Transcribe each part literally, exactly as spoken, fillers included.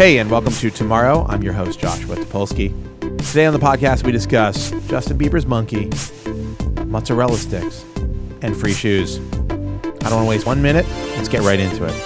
Hey, and welcome to Tomorrow. I'm your host, Joshua Topolsky. Today on the podcast, we discuss Justin Bieber's monkey, mozzarella sticks, and free shoes. I don't want to waste one minute. Let's get right into it.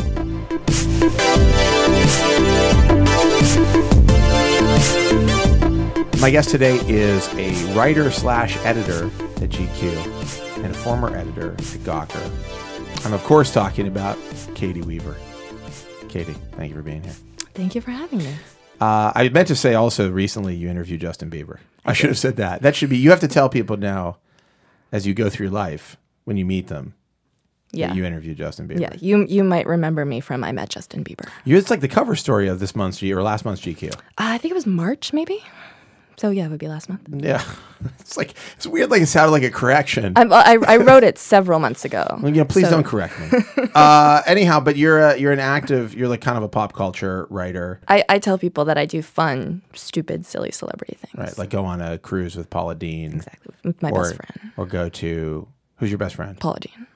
My guest today is a writer slash editor at G Q and a former editor at Gawker. I'm, of course, talking about Katie Weaver. Katie, thank you for being here. Thank you for having me. Uh, I meant to say also recently you interviewed Justin Bieber. I, I should have said that. That should be, you have to tell people now as you go through life when you meet them Yeah. that you interviewed Justin Bieber. Yeah, you you might remember me from I Met Justin Bieber. You, it's like the cover story of this month's G or last month's G Q. Uh, I think it was March, maybe. So yeah, it would be last month. Yeah, it's like it's weird. Like it sounded like a correction. I, I, I wrote it several months ago. Well, you know, please so. don't correct me. uh, anyhow, but you're a, you're an active. You're like kind of a pop culture writer, I, I tell people that I do fun, stupid, silly celebrity things. right? Like go on a cruise with Paula Deen, exactly with my or, best friend, or go to who's your best friend? Paula Deen.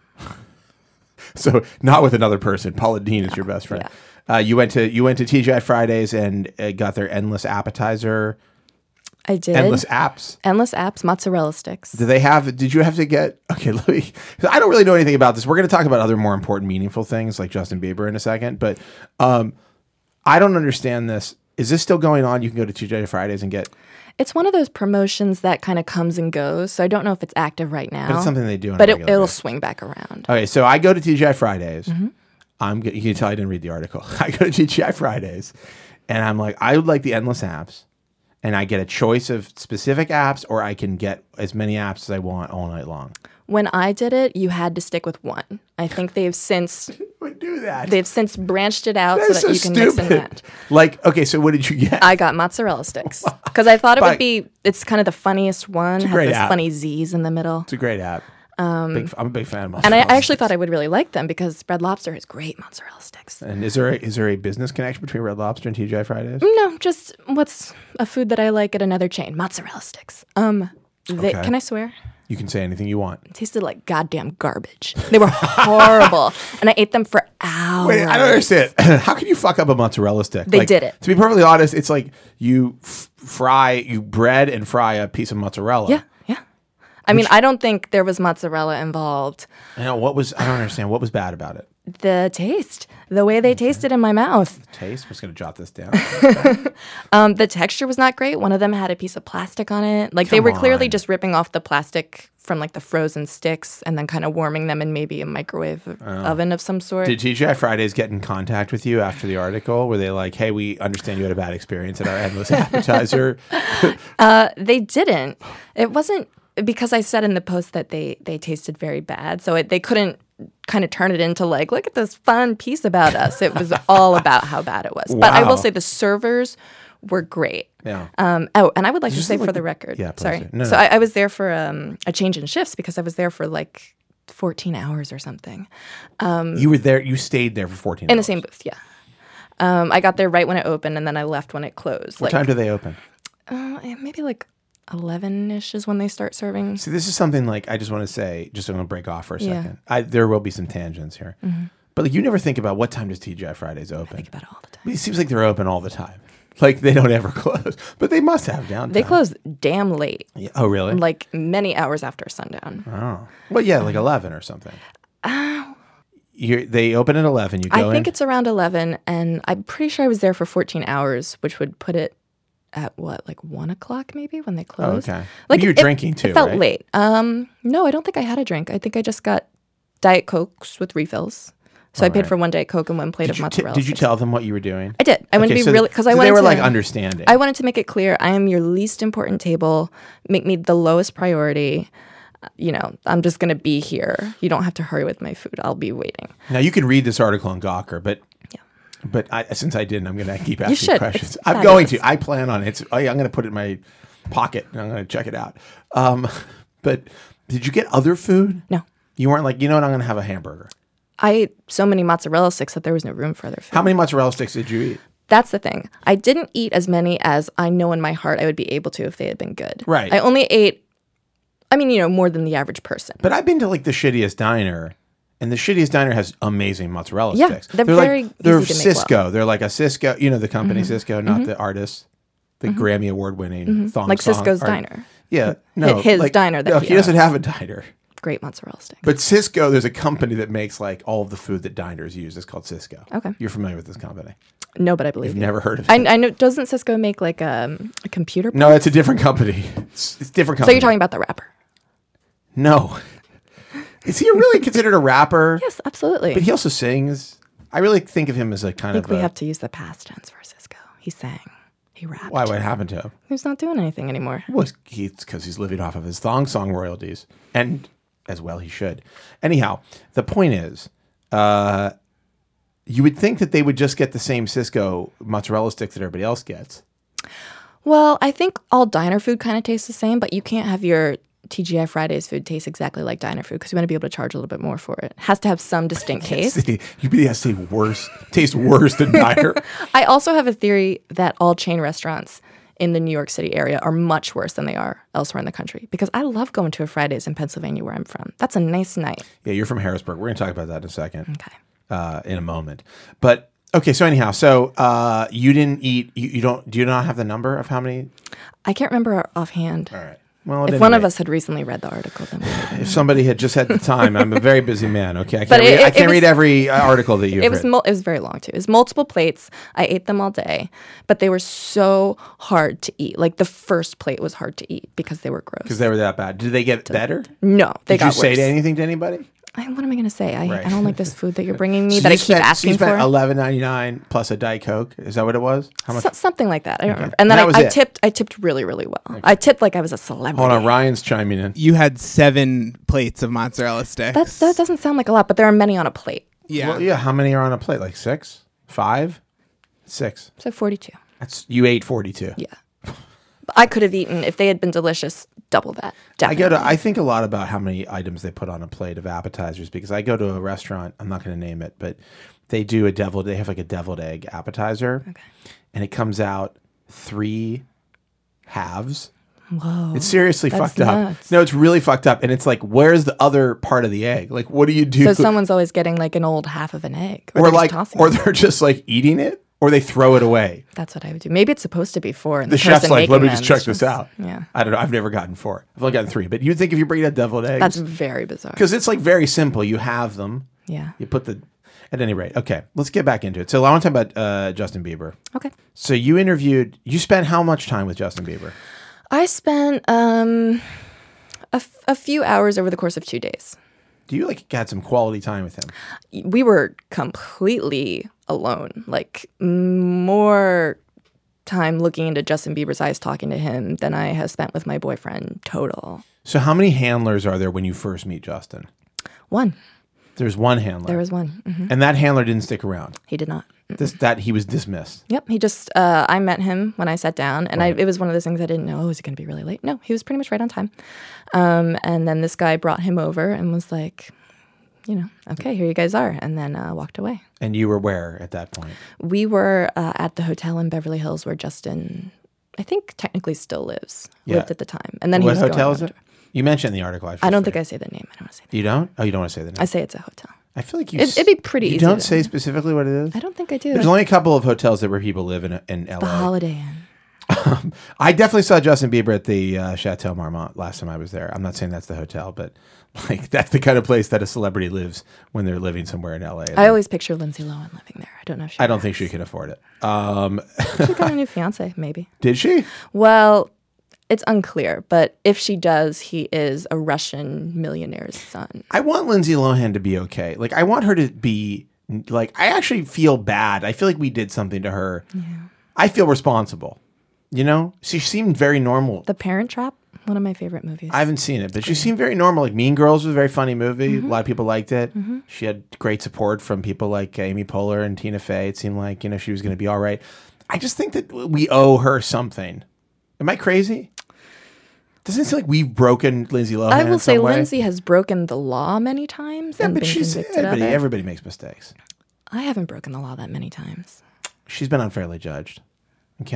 So not with another person. Paula Deen is your best friend. Yeah. Uh, you went to you went to T G I Fridays and uh, got their endless appetizer. I did. Endless apps. Endless apps, mozzarella sticks. Do they have? Did you have to get? Okay, let me. I don't really know anything about this. We're going to talk about other more important, meaningful things like Justin Bieber in a second. But um, I don't understand this. Is this still going on? You can go to T G I Fridays and get. It's one of those promotions that kind of comes and goes. So I don't know if it's active right now. But it's something they do. On but a it, regular it'll basis. swing back around. Okay, so I go to T G I Fridays. Mm-hmm. I'm. You can tell I didn't read the article. I go to T G I Fridays, and I'm like, I would like the endless apps. And I get a choice of specific apps, or I can get as many apps as I want all night long. When I did it, you had to stick with one. I think they've since would do that. They've since branched it out That's so that so you can stupid. mix and match. Like, okay, so what did you get? I got mozzarella sticks because I thought it But- would be. It's kind of the funniest one. a Has great this app. funny Z's in the middle. It's a great app. Um, big, I'm a big fan of mozzarella And I, I actually sticks. thought I would really like them because Red Lobster has great mozzarella sticks. And is there a, is there a business connection between Red Lobster and T G I Fridays? No, just what's a food that I like at another chain? Mozzarella sticks. Um, they, Okay. Can I swear? You can say anything you want. It tasted like goddamn garbage. They were horrible, and I ate them for hours. Wait, I don't understand. How can you fuck up a mozzarella stick? They Like, did it. To be perfectly honest, it's like you f- fry, you bread and fry a piece of mozzarella. Yeah, yeah. I mean, I don't think there was mozzarella involved. I know what was. I don't understand what was bad about it. The taste, the way they tasted in my mouth. Taste. I'm just gonna jot this down. Um, the texture was not great. One of them had a piece of plastic on it. Like they were Come clearly on. just ripping off the plastic from like the frozen sticks and then kind of warming them in maybe a microwave oven of some sort. Did T G I Fridays get in contact with you after the article? Were they like, "Hey, we understand you had a bad experience at our endless appetizer"? uh, they didn't. It wasn't because I said in the post that they they tasted very bad, so it, they couldn't kind of turn it into like, look at this fun piece about us. It was all about how bad it was. But I Wow. will say the servers were great. Yeah. Um, oh, and I would like to Just say like for the- the record, yeah, please sorry. do. No, so no. I, I was there for um, a change in shifts because I was there for like fourteen hours or something You were there. You stayed there for fourteen. in hours. the same booth. Yeah. Um, I got there right when it opened, and then I left when it closed. What like time do they open? uh, maybe like eleven-ish is when they start serving. See, this is something like I just want to say. Just I'm going to break off for a Yeah. second. I, there will be some tangents here, but like you never think about what time does T G I Fridays open. Think about it all the time. It seems like they're open all the time. Like they don't ever close, but they must have downtime. They close damn late, Yeah. Oh, really? like many hours after sundown. Oh, well, yeah, like eleven or something. You're, they open at eleven. You go I in. think it's around eleven, and I'm pretty sure I was there for fourteen hours, which would put it at what, like one o'clock maybe when they Oh, closed. okay. Like But you're it- drinking too, It felt right? late. Um, no, I don't think I had a drink. I think I just got Diet Cokes with refills. So I paid right. for one Diet Coke and one plate Did of you, t- mozzarella. did you sticks. tell them what you were doing? I did. I wanted Okay, to so be really because I so wanted they were to, like understanding. I wanted to make it clear I am your least important table. Make me the lowest priority. Uh, You know, I'm just gonna be here. You don't have to hurry with my food. I'll be waiting. Now you can read this article on Gawker, but Yeah. but I, since I didn't, I'm going to keep asking should. questions. It's I'm going to. fabulous. I plan on it. It's, I, I'm going to put it in my pocket and I'm going to check it out. Um, but did you get other food? No. You weren't like, you know what? I'm going to have a hamburger. I ate so many mozzarella sticks that there was no room for other food. How many mozzarella sticks did you eat? That's the thing. I didn't eat as many as I know in my heart I would be able to if they had been good. Right. I only ate, I mean, you know, more than the average person. But I've been to like the shittiest diner, And the Shittiest Diner has amazing mozzarella Yeah, sticks. they're like, very they're easy to make Cisco. well. They're like a Cisco, you know, the company Mm-hmm. Cisco, not the artist, the Grammy Award winning Mm-hmm. thong Like song Cisco's art- Diner. Yeah, no, His like- diner that no, he he doesn't owns. have a diner. Great mozzarella stick. But Cisco, there's a company that makes like all of the food that diners use. It's called Cisco. Okay. You're familiar with this company? No, but I believe You've you. never heard of it? I, I know. Doesn't Cisco make like um, a computer? No, it's a different company. It's, it's a different So company. you're talking about the rapper? No. Is he really considered a rapper? Yes, absolutely. But he also sings. I really think of him as a kind I think of we a, have to use the past tense for Cisco. He sang. He rapped. why what happened to him? He's not doing anything anymore. Well, it's because he's living off of his thong song royalties, and as well he should. Anyhow, the point is, uh, you would think that they would just get the same Cisco mozzarella sticks that everybody else gets. Well, I think all diner food kind of tastes the same, but you can't have your T G I Fridays food taste exactly like diner food because you want to be able to charge a little bit more for it. It has to have some distinct taste. You really has to say worse, taste worse than diner. I also have a theory that all chain restaurants in the New York City area are much worse than they are elsewhere in the country because I love going to a Fridays in Pennsylvania where I'm from. That's a nice night. Yeah, you're from Harrisburg. We're going to talk about that in a second. Okay. Uh, in a moment. But okay, so anyhow, so uh, you didn't eat. You, you don't. Do you not have the number of how many? I can't remember offhand. All right. Well, at If any one of rate, us had recently read the article, then we would. if somebody had just had the time, I'm a very busy man. Okay, I can't, But read, it- I it can't was- read every uh, article that you've It was written. mul- it was very long too. It was multiple plates. I ate them all day, but they were so hard to eat. Like the first plate was hard to eat because they were gross. Because they were that bad. Did they get better? No, they Did you got say worse. to anything to anybody? I, what am I going to say? I, Right. I don't like this food that you're bringing me So that you I keep spent, so asking you spent for. eleven ninety-nine plus a Diet Coke. Is that what it was? How much? So- something like that. I don't remember. And And then that I, was I it? tipped. I tipped really, really well. I tipped like I was a celebrity. Hold on, Ryan's chiming in. You had seven plates of mozzarella sticks. That that doesn't sound like a lot, but there are many on a plate. yeah. Well, yeah. How many are on a plate? Like six, five, six. So forty-two. That's you ate forty-two. Yeah. But I could have eaten if they had been delicious. Double that. I Definitely. go to. I think a lot about how many items they put on a plate of appetizers because I go to a restaurant. I'm not going to name it, but they do a deviled. They have like a deviled egg appetizer, Okay. and it comes out three halves. Whoa. It's seriously That's fucked up. nuts. No, it's really fucked up, and it's like, where's the other part of the egg? Like, what do you do? So someone's always getting like an old half of an egg, or, or they're like, just tossing or it. they're just like eating it, or they throw it away. That's what I would do. Maybe it's supposed to be four. And The the, chef's person like, let making me just them check is this out. Yeah, I don't know. I've never gotten four. I've only gotten three. But you'd think if you bring out deviled eggs, that's very bizarre. because it's like very simple. You have them. Yeah. You put the. At any rate, okay. Let's get back into it. So I want to talk about uh, Justin Bieber. Okay. So you interviewed. You spent how much time with Justin Bieber? I spent um, a, f- a few hours over the course of two days. Do you like had some quality time with him? We were completely alone. Like more time looking into Justin Bieber's eyes, talking to him than I have spent with my boyfriend total. So how many handlers are there when you first meet Justin? One. There's one handler. There was one. hmm And that handler didn't stick around. He did not. This that he was dismissed. Yep, he just, uh, I met him when I sat down, and I, it was one of those things I didn't know, oh, is it going to be really late? No, he was pretty much right on time. Um, and then this guy brought him over and was like, you know, okay, here you guys are, and then uh, walked away. And you were where at that point? We were uh, at the hotel in Beverly Hills where Justin, I think, technically still lives, Yeah. lived at the time. And then he What was hotel going is on it? tour. You mentioned in the article. I, I don't think I say the name. I don't want to say that. You don't? Oh, you don't want to say the name. I say it's a hotel. I feel like you. It- s- it'd be pretty You easy don't to- say specifically what it is. I don't think I do. There's only a couple of hotels that where people live in in L A. the Holiday Inn. I definitely saw Justin Bieber at the uh, Chateau Marmont last time I was there. I'm not saying that's the hotel, but like that's the kind of place that a celebrity lives when they're living somewhere in L A. I always picture Lindsay Lohan living there. I don't know if she I don't think has. she can afford it. Um, She got a new fiance, maybe. did she? Well, it's unclear, but if she does, he is a Russian millionaire's son. I want Lindsay Lohan to be okay. Like I want her to be like I actually feel bad. I feel like we did something to her. Yeah. I feel responsible. You know? She seemed very normal. The Parent Trap, one of my favorite movies. I haven't seen it, but she seemed very normal. Like Mean Girls was a very funny movie. Mm-hmm. A lot of people liked it. She had great support from people like Amy Poehler and Tina Fey. It seemed like, you know, she was going to be all right. I just think that we owe her something. Am I crazy? Doesn't it seem like we've broken Lindsay Lohan? I will in say some way? Lindsay has broken the law many times Yeah, and but been she's convicted everybody. of it. Everybody makes mistakes. I haven't broken the law that many times. She's been unfairly judged. Okay.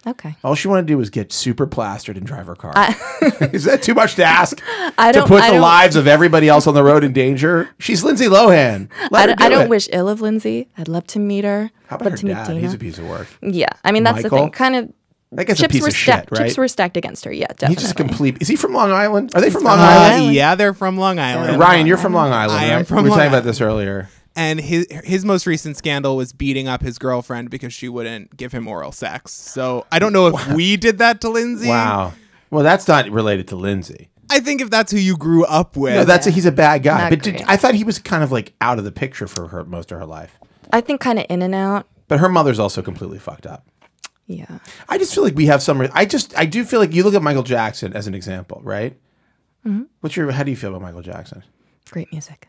Okay. All she wanted to do was get super plastered and drive her car. I, Is that too much to ask? I to don't, put I the don't, lives of everybody else on the road in danger? She's Lindsay Lohan. Let I, her don't- do I don't it. wish ill of Lindsay. I'd love to meet her. How about love her to meet dad? Dina. He's a piece of work. Yeah, I mean that's Michael? the thing. Kind of That guy's a chips piece were of stacked. shit, right? Chips were stacked against her. Yeah, definitely. He's just complete. Is he from Long Island? Are they from He's Long from Long Island? Uh, Island. yeah, they're from Long Island. Ryan, you're from Long Island. I am right? from We were Long talking about Island. this earlier. And his his most recent scandal was beating up his girlfriend because she wouldn't give him oral sex. So I don't know if we did that to Lindsay. Wow. Well, that's not related to Lindsay. I think if that's who you grew up with. No, that's a, he's a bad guy. Not but did, great. I thought he was kind of like out of the picture for her most of her life. I think kind of in and out. But her mother's also completely fucked up. Yeah. I just feel like we have some. I just I do feel like you look at Michael Jackson as an example, right? Mm-hmm. What's your? How do you feel about Michael Jackson? Great music.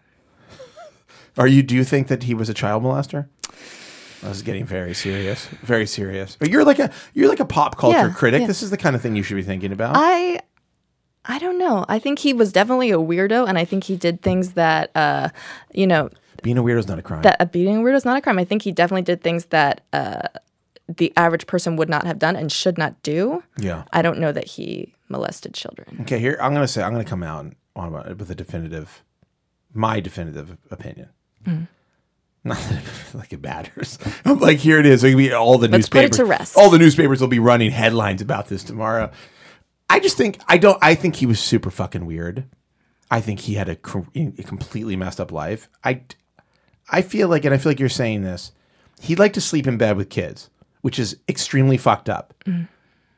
Are you? Do you think that he was a child molester? This is getting very serious. Very serious. But you're like a you're like a pop culture Yeah, critic. yeah. This is the kind of thing you should be thinking about. I I don't know. I think he was definitely a weirdo, and I think he did things that, uh, you know, Being a weirdo is not a crime. that uh, being a weirdo is not a crime. I think he definitely did things that uh, the average person would not have done and should not do. yeah. I don't know that he molested children. Okay. Here I'm gonna say I'm gonna come out and- on about it with a definitive, my definitive opinion. Mm. Not that it, like it matters. I'm like, here it is. It'll be all the Let's put it newspapers. to rest. All the newspapers will be running headlines about this tomorrow. I just think I don't. I think he was super fucking weird. I think he had a, cr- a completely messed up life. I, I feel like, and I feel like you're saying this. He liked to sleep in bed with kids, which is extremely fucked up. Mm.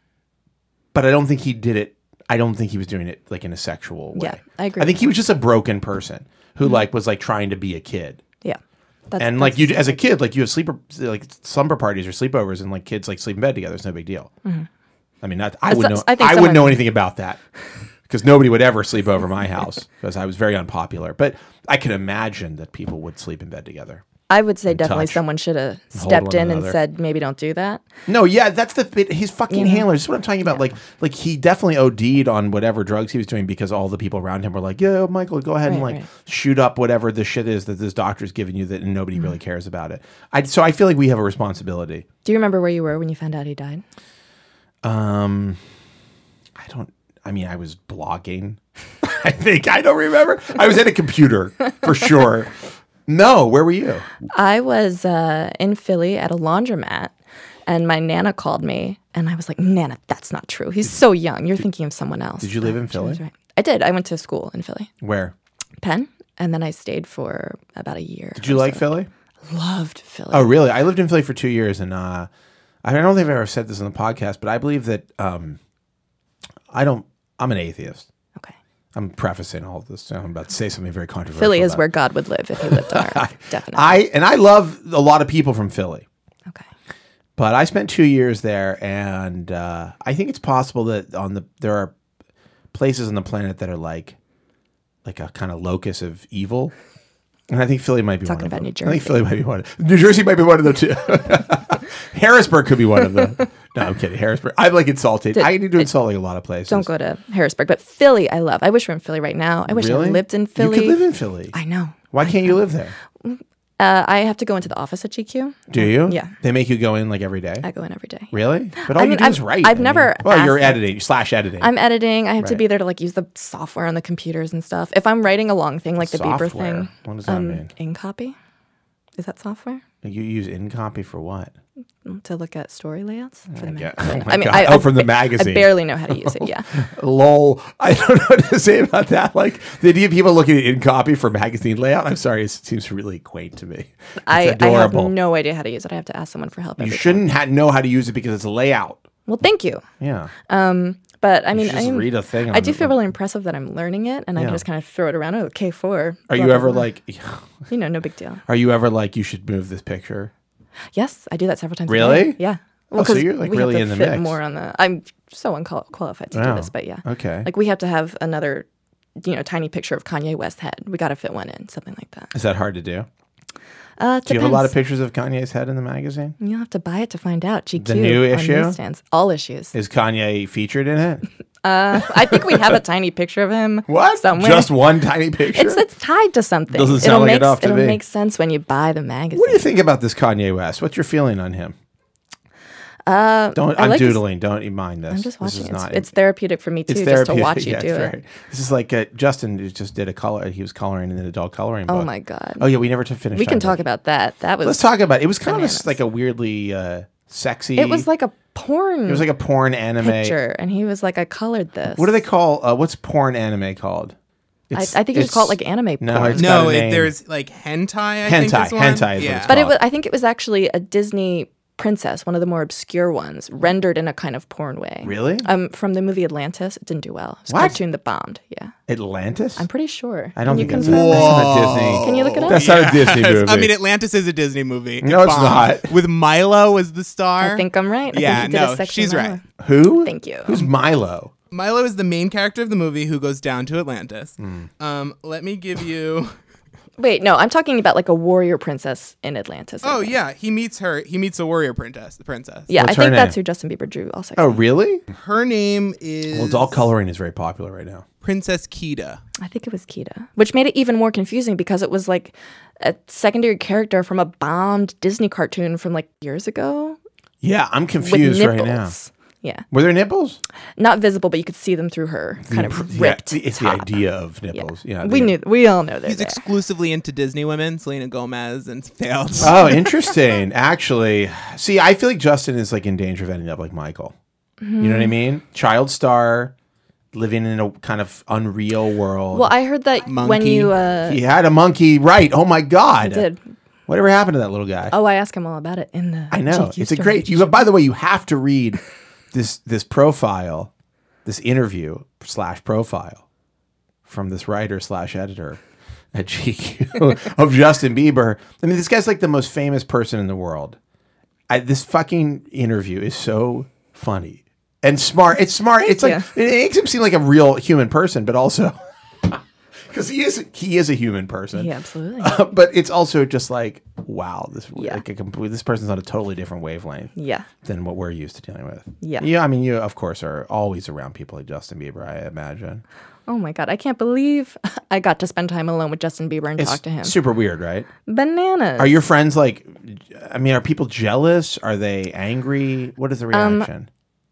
But I don't think he did it. I don't think he was doing it like in a sexual way. Yeah, I agree I think with he was just a broken person who like was like trying to be a kid. Yeah. That's, And like you, as a kid, like you have sleeper, like slumber parties or sleepovers, and like kids like sleep in bed together. It's no big deal. I mean, not, I As- would know. I I, think wouldn't know someone- anything about that because nobody would ever sleep over my house because I was very unpopular. But I can imagine that people would sleep in bed together. I would say definitely touch. someone should have hold stepped one in and another. said, maybe don't do that. No, yeah, that's the bit. His fucking Yeah. handler. This is what I'm talking about. Like, like he definitely O D'd on whatever drugs he was doing because all the people around him were like, "Yeah, Michael, go ahead and Right, like right. shoot up whatever the shit is that this doctor's giving you that and nobody Mm-hmm. really cares about it." I so I feel like we have a responsibility. Do you remember where you were when you found out he died? Um, I don't. I mean, I was blogging. I think I don't remember. I was at a computer for sure. No, where were you? I was uh, in Philly at a laundromat, and my Nana called me, and I was like, Nana, that's not true. He's so young. You're thinking of someone else. Did you live But in she Philly? was right. I did. I went to school in Philly. Where? Penn, and then I stayed for about a year. Did you or like so. Philly? Loved Philly. Oh, really? I lived in Philly for two years, and uh, I don't think I've ever said this on the podcast, but I believe that um, I don't. I'm an atheist. Okay. I'm prefacing all of this. I'm about to say something very controversial. Philly is about where it. God would live if he lived on Earth. Definitely. I and I love a lot of people from Philly, okay. but I spent two years there, and uh, I think it's possible that on the there are places on the planet that are like like a kind of locus of evil. And I think Philly might be Talking one of about them. New I Jersey. think Philly might be one of them. New Jersey might be one of them too. Harrisburg could be one of them. No, I'm kidding. Harrisburg. I'm like insulted. Did- I need to insult like a lot of places. Don't go to Harrisburg, but Philly, I love. I wish we were in Philly right now. I wish Really? I lived in Philly. You could live in Philly. I know. Why can't you live there? Uh, I have to go into the office at G Q. Do you? Yeah. They make you go in like every day? I go in every day. Really? But all I you mean, do is I've- write. I've I mean- never Well, you're asked- editing slash editing. I'm editing. I have to Right. be there to like use the software on the computers and stuff. If I'm writing a long thing like the Bieber Software? thing, What does that um, mean? InCopy. Is that software You use InCopy for what? to look at story layouts for the God. magazine? Oh my God. Oh, from the magazine. I barely know how to use it. Yeah, Lol. I don't know what to say about that. Like the idea of people looking at InCopy for magazine layout. I'm sorry, it seems really quaint to me. It's I, I have adorable. no idea how to use it. I have to ask someone for help. you every time. shouldn't ha- know how to use it because it's a layout. Well, thank you. Yeah. But I mean, should just I'm- read a thing I on do the- feel really impressive that I'm learning it, and I Yeah. can just kind of throw it around. Oh, K four. Are blah, you blah, ever blah. like? You know, no big deal. Are you ever like? You should move this picture. Yes, I do that several times. a Really? day. Yeah. Oh, so 'cause you're, like, we really have in to the fit mix. more on the. I'm so unqualified to Wow. do this, but yeah. Okay. Like we have to have another, you know, tiny picture of Kanye West head. We got to fit one in, something like that. Is that hard to do? Uh, Do you have a lot of depends. pictures of Kanye's head in the magazine? You'll have to buy it to find out. G Q The new on issue? newsstands. All issues. Is Kanye featured in it? Uh, I think we have a tiny picture of him. What? Somewhere. Just one tiny picture? It's it's tied to something. Doesn't sound it'll like make, enough to it'll me. make sense when you buy the magazine. What do you think about this Kanye West? What's your feeling on him? Uh, Don't. I I'm like to s- doodling. Don't you mind this. I'm just This watching. is It's, not- it's therapeutic for me too, It's just to therapeutic. watch you yeah, do it's it. very- This is like uh, Justin just did a color. He was coloring in an adult coloring book. Oh my god. Oh yeah, we never t- finished. we can that talk book. about that. That was. Let's talk about it. It was kind of bananas. a, like a weirdly uh, sexy. It was like a porn. it was like a porn anime. picture, and he was like, "I colored this." What do they call? Uh, what's porn anime called? I, It's- I think you just call it like anime No, porn. it's got No, a it, name. there's like hentai. I Hentai, think is one. hentai is what yeah. it's But it called. was, I think it was actually a Disney princess, one of the more obscure ones, rendered in a kind of porn way. Really? Um, from the movie Atlantis. It didn't do well. It's a What? cartoon that bombed. Yeah, Atlantis. I'm pretty sure. I don't Can think you that's, confirm a, that? that's not a Disney. Can you look it up? That's not a Disney Yes. movie. I mean, Atlantis is a Disney movie. No, It it's bombed. not. With Milo as the star. I think I'm right. I Yeah, think he did no, a sexy she's Milo. right. Who? Thank you. Who's Milo? Milo is the main character of the movie who goes down to Atlantis. Hmm. Um, let me give you. Wait, no, I'm talking about like a warrior princess in Atlantis. I Oh think. yeah, he meets her. He meets a warrior princess. The princess. Yeah, What's I her think that's name? who Justin Bieber drew. Also, Oh, really? Her name is Well, adult coloring is very popular right now. Princess Kita. I think it was Kita, which made it even more confusing because it was like a secondary character from a bombed Disney cartoon from like years ago Yeah, I'm with confused nipples. right now. Yeah, Were there nipples? not visible, but you could see them through her kind of ripped. Yeah, it's top. the idea of nipples. Yeah, we the- knew. We all know that. He's exclusively into Disney women, Selena Gomez and failed. Oh, interesting. Actually, see, I feel like Justin is like in danger of ending up like Michael. You know what I mean? Child star, living in a kind of unreal world. Well, I heard that when Monkey. you uh, he had a monkey, right? Oh my God! did. Whatever happened to that little guy? Oh, I asked him all about it in the. I know. G Q It's a story. great. You. By the way, you have to read this this profile, this interview slash profile from this writer slash editor at G Q of Justin Bieber. I mean, this guy's like the most famous person in the world. I, this fucking interview is so funny and smart. It's smart. It's like you. it makes him seem like a real human person, but also because he is he is a human person. Yeah, absolutely. Uh, but it's also just like, wow, this Yeah. like a complete, this person's on a totally different wavelength Yeah. than what we're used to dealing with. Yeah. Yeah. I mean, you of course are always around people like Justin Bieber, I imagine. Oh my God, I can't believe I got to spend time alone with Justin Bieber and It's talk to him. super weird, right? Bananas. Are your friends like, I mean, are people jealous? Are they angry? What is the Um, reaction?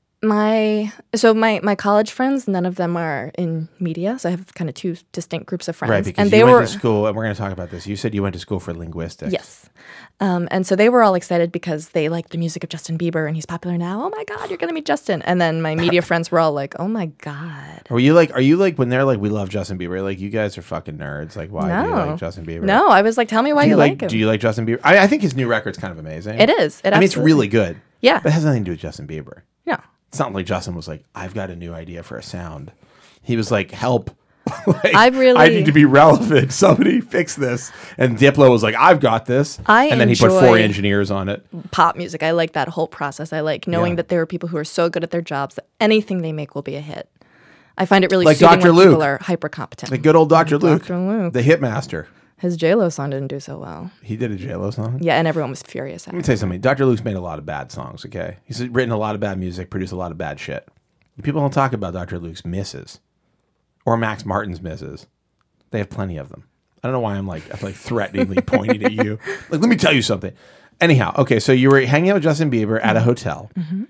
My so my my college friends, none of them are in media, so I have kind of two distinct groups of friends. Right, because and you they went were to school, and we're going to talk about this. You said you went to school for linguistics. yes, um, and so they were all excited because they like the music of Justin Bieber and he's popular now. Oh my God, you're gonna meet Justin! And then my media friends were all like, Oh my God, Are you like, are you like, when they're like, we love Justin Bieber, like, you guys are fucking nerds. Like, why do you No. like Justin Bieber? no! I was like, Tell me why Do you, you like, like, him. do you like Justin Bieber? I, I think his new record's kind of amazing. It is. It I mean, it's absolutely- really good. Yeah. But it has nothing to do with Justin Bieber. No. It's not like Justin was like, I've got a new idea for a sound. He was like, help. like, I really- I need to be relevant. Somebody fix this. And Diplo was like, I've got this. I and then he put four enjoy- engineers on it. Pop music. I like that whole process. I like knowing Yeah. that there are people who are so good at their jobs that anything they make will be a hit. I find it really Like soothing Doctor when Luke. people are hyper competent. Like good old Doctor Luke, Doctor Luke. the hitmaster. His J-Lo song didn't do so well. He did a J-Lo song. Yeah, and everyone was furious at Let me him. tell you something. Doctor Luke's made a lot of bad songs, okay? He's written a lot of bad music, produced a lot of bad shit. People don't talk about Doctor Luke's misses or Max Martin's misses. They have plenty of them. I don't know why I'm like I'm like threateningly pointing at you. Like, let me tell you something. Anyhow, okay, so you were hanging out with Justin Bieber at a hotel.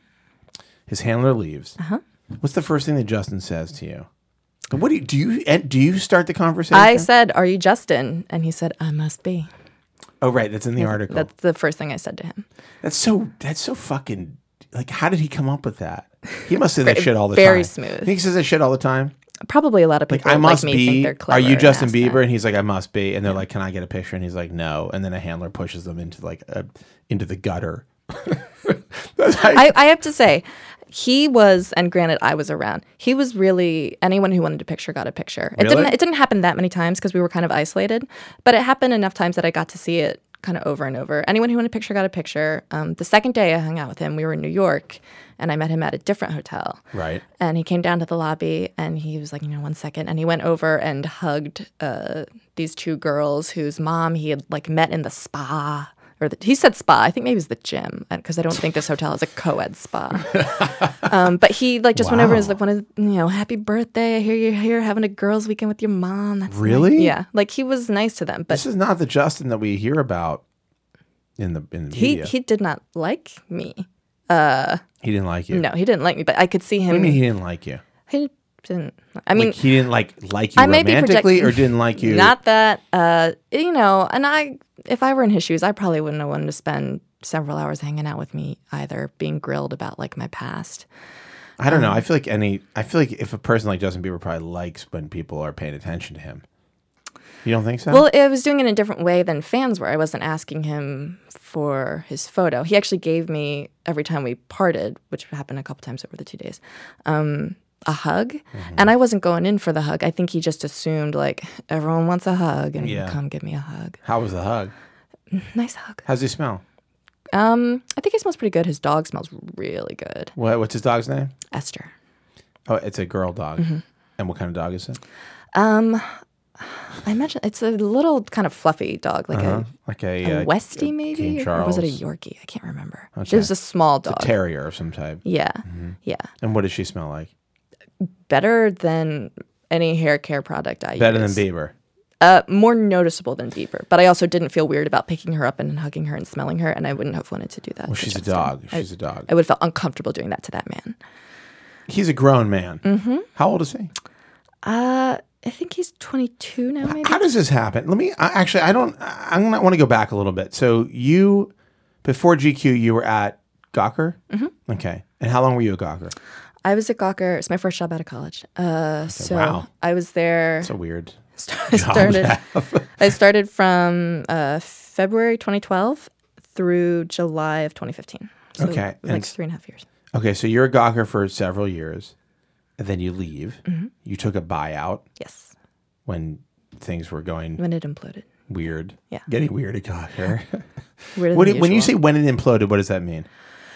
His handler leaves. Uh-huh. What's the first thing that Justin says to you? And what do you do? You and do you start the conversation? I said, "Are you Justin?" And he said, "I must be." oh, right, that's in the article. That's the first thing I said to him. That's so. That's so fucking. Like, how did he come up with that? He must say that shit all the Very time. smooth. I think he says that shit all the time. Probably a lot of Like, people I must like me think be. they're Are clever. you and Justin ask Bieber? that. And he's like, I must be. And they're like, Can I get a picture? And he's like, No. And then a handler pushes them into like a, into the gutter. That's how- I, I have to say, he was, and granted, I was around. He was really anyone who wanted a picture got a picture. It Really? didn't. It didn't happen that many times because we were kind of isolated, but it happened enough times that I got to see it kind of over and over. Anyone who wanted a picture got a picture. Um, the second day I hung out with him, we were in New York, and I met him at a different hotel. Right. And he came down to the lobby, and he was like, you know, one second, and he went over and hugged uh, these two girls whose mom he had like met in the spa. Or the, he said spa. I think maybe it was the gym because I don't think this hotel is a co-ed spa. um, but he like just went over and was Wow. like, "Wanted, you know, happy birthday! I hear you're here having a girls' weekend with your mom." That's Really? nice." Yeah, like he was nice to them, but This is not the Justin that we hear about in the in the he media. he did not like me. He didn't like you. No, he didn't like me, but I could see him. What do you mean he didn't like you? He didn't. I mean, Like he didn't like like you I may be romantically, project- or didn't like you. Not that, uh, you know, and I, if I were in his shoes, I probably wouldn't have wanted to spend several hours hanging out with me either, being grilled about like my past. I don't know. I feel like any. I feel like if a person like Justin Bieber probably likes when people are paying attention to him. You don't think so? Well, I was doing it in a different way than fans were. I wasn't asking him for his photo. He actually gave me, every time we parted, which happened a couple times over the two days, um, a hug. Mm-hmm. And I wasn't going in for the hug. I think he just assumed, like, everyone wants a hug and Yeah. come give me a hug. How was the hug? Nice hug. How's he smell? Um, I think he smells pretty good. His dog smells really good. What? What's his dog's name? Esther. Oh, it's a girl dog. Mm-hmm. And what kind of dog is it? Um, I mentioned it's a little kind of fluffy dog, like Uh-huh. Like a, a, a uh, Westie maybe, King or, or was it a Charles. Yorkie? I can't remember. Okay. It was a small dog. a terrier of some type. Yeah, yeah. And what does she smell like? Better than any hair care product I Better use. than Bieber. Uh, more noticeable than Bieber. But I also didn't feel weird about picking her up and hugging her and smelling her, and I wouldn't have wanted to do that. Well, to she's a Justin. dog. I, She's a dog. I would have felt uncomfortable doing that to that man. He's a grown man. Mm-hmm. How old is he? Uh, I think he's twenty-two now, maybe. How does this happen? Let me I, actually. I don't. I am gonna want to go back a little bit. So you, before G Q, you were at Gawker. Mm-hmm. Okay. And how long were you at Gawker? I was at Gawker. It's my first job out of college. Uh, so wow. I was there. So weird. I started. I started from uh, February twenty twelve through July of twenty fifteen. So Okay, like and- three and a half years. Okay, so you're at Gawker for several years, and then you leave. Mm-hmm. You took a buyout Yes, when things were going when it imploded. weird. Yeah. Getting weird at Gawker. Weirder What than do- when you say usual. when it imploded, what does that mean?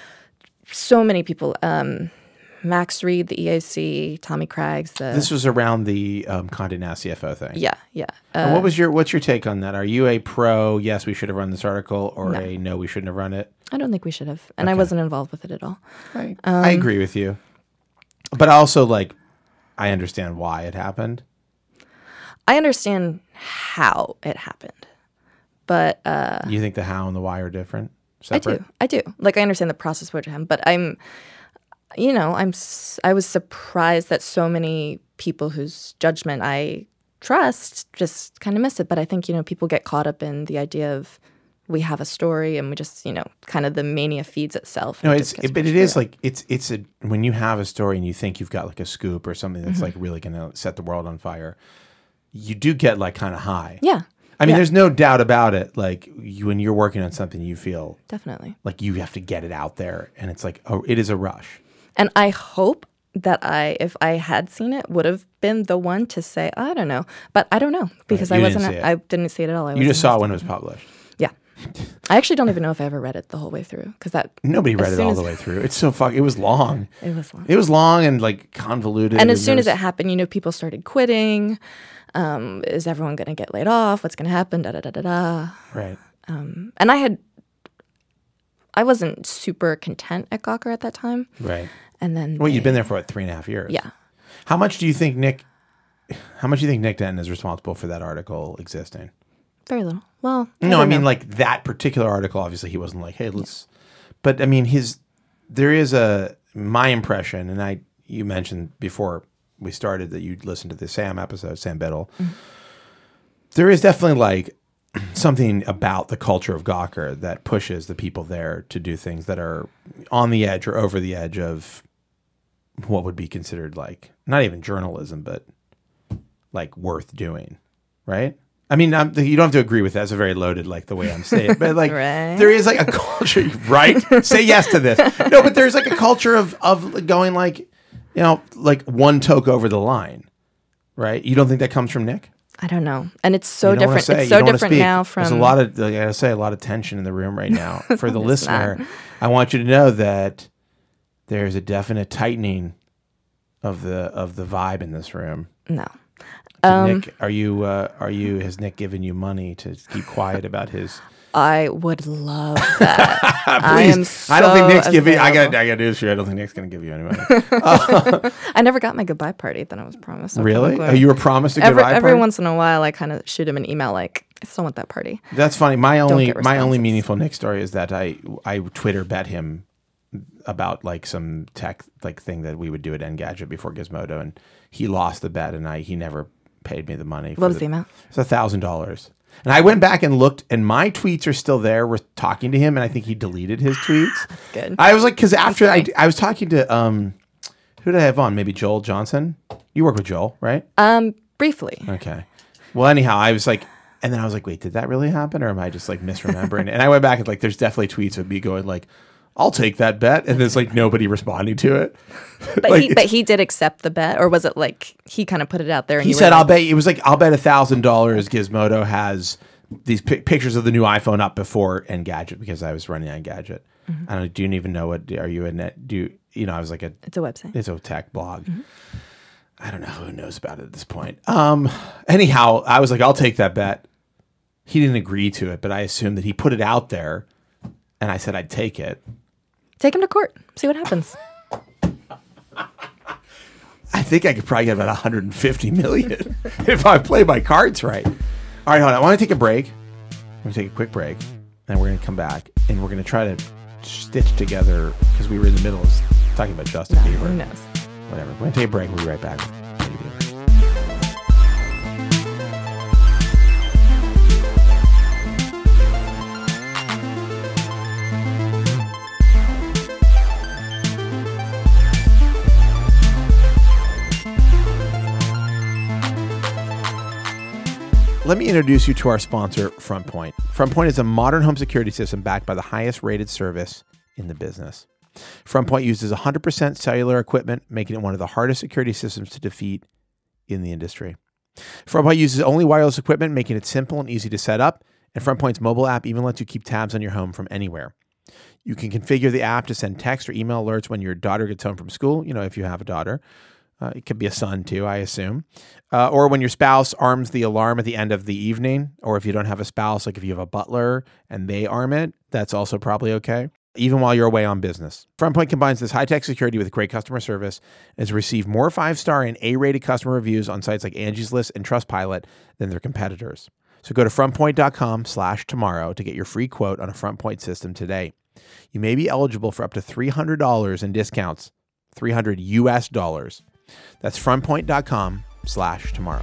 So many people. Um, Max Reed, the E A C, Tommy Craggs. The This was around the um, Condé Nast C F O thing. yeah, yeah. And Uh, what was your what's your take on that? Are you a pro? Yes, we should have run this article, or No. a no, we shouldn't have run it. I don't think we should have, and I Okay. wasn't involved with it at all. I, Um, I agree with you, but also like I understand why it happened. I understand how it happened, but uh, You think the how and the why are different? I Separate? do. I do. Like I understand the process which happened, but I'm, you know, I'm. s- I was surprised that so many people whose judgment I trust just kind of miss it. But I think you know people get caught up in the idea of we have a story and we just you know kind of the mania feeds itself. No, and it's just gets it, but it pushed is through. like it's it's a when you have a story and you think you've got like a scoop or something that's Mm-hmm. like really going to set the world on fire, you do get like kind of high. Yeah, I mean, yeah. there's no doubt about it. Like you, when you're working on something, you feel definitely. like you have to get it out there, and it's like oh, it is a rush. And I hope that I, if I had seen it, would have been the one to say, I don't know. But I don't know because Right. I You didn't wasn't, see it. I didn't see it at all. I You just wasn't saw it invested. when it was published. Yeah. I actually don't even know if I ever read it the whole way through because that. Nobody as read it soon all as- the way through. It's so fuck. It was long. It was long. It was long and like convoluted. And as soon as there it happened, you know, people started quitting. Um, is everyone going to get laid off? What's going to happen? Da da da da da. was- right. Um, and I had, I wasn't super content at Gawker at that time. Right. And then, Well, you'd they- been there for what three and a half years. Yeah. How much do you think Nick? How much do you think Nick Denton is responsible for that article existing? Very little. Well, No, don't I mean know. like that particular article. Obviously, he wasn't like, "Hey, let's." But I mean, his there is a my impression, and I you mentioned before we started that you listened to the Sam episode, Sam Biddle. Mm-hmm. There is definitely like something about the culture of Gawker that pushes the people there to do things that are on the edge or over the edge of what would be considered like not even journalism, but like worth doing, right? I mean, I'm, you don't have to agree with that. It's a very loaded, like the way I'm saying it, but like Right. there is like a culture, right? Say yes to this. No, but there's like a culture of of going like, you know, like one toke over the line, right? You don't think that comes from Nick? I don't know. And it's so You don't wanna different. say, It's you so don't wanna different speak. now from. There's a lot of, like I gotta say, a lot of tension in the room right now. For the It's listener, not. I want you to know that there's a definite tightening of the of the vibe in this room. No. Did Um, Nick, are you uh, are you has Nick given you money to keep quiet about his? I would love that. I am so I don't think Nick's giving. I got available. I got news for you. I don't think Nick's going to give you any money. I never got my goodbye party that I was promised. So Really? probably- Oh, you were promised a every, goodbye every party? once in a while, I kind of shoot him an email like, I still want that party. That's funny. My only get my only responses. meaningful Nick story is that I I Twitter bet him about like some tech like thing that we would do at Engadget before Gizmodo, and he lost the bet, and I he never paid me the money. What was the, the amount? It's a thousand dollars. And I went back and looked, and my tweets are still there. We're talking to him, and I think he deleted his tweets. That's good. I was like, because after I, I was talking to, um, who did I have on? Maybe Joel Johnson? You work with Joel, right? Um, briefly. Okay. Well, anyhow, I was like, and then I was like, wait, did that really happen? Or am I just like misremembering? And I went back and like, there's definitely tweets of me going like, I'll take that bet. And there's like nobody responding to it. But, like, he, but he did accept the bet, or was it like he kind of put it out there? And he you said, were I'll like, bet, it was like, I'll bet a thousand dollars Gizmodo has these pi- pictures of the new iPhone up before Engadget, because I was running Engadget. Mm-hmm. I don't, do you even know what, are you a net, do you, you know, I was like a, it's a website. It's a tech blog. Mm-hmm. I don't know who knows about it at this point. Um, anyhow, I was like, I'll take that bet. He didn't agree to it, but I assumed that he put it out there, and I said I'd take it. Take him to court. See what happens. I think I could probably get about one hundred fifty million if I play my cards right. All right, hold on. I want to take a break. We're going to take a quick break, and we're going to come back, and we're going to try to stitch together, because we were in the middle of talking about Justin no, Bieber. Who knows? Whatever. We're going to take a break. We'll be right back. Let me introduce you to our sponsor, FrontPoint. FrontPoint is a modern home security system backed by the highest rated service in the business. FrontPoint uses one hundred percent cellular equipment, making it one of the hardest security systems to defeat in the industry. FrontPoint uses only wireless equipment, making it simple and easy to set up, and FrontPoint's mobile app even lets you keep tabs on your home from anywhere. You can configure the app to send text or email alerts when your daughter gets home from school, you know, if you have a daughter. Uh, it could be a son too, I assume. Uh, or when your spouse arms the alarm at the end of the evening, or if you don't have a spouse, like if you have a butler and they arm it, that's also probably okay, even while you're away on business. FrontPoint combines this high-tech security with great customer service and has received more five-star and A-rated customer reviews on sites like Angie's List and Trustpilot than their competitors. So go to frontpoint.com slash tomorrow to get your free quote on a FrontPoint system today. You may be eligible for up to three hundred dollars in discounts, three hundred U S dollars. That's frontpoint.com slash tomorrow.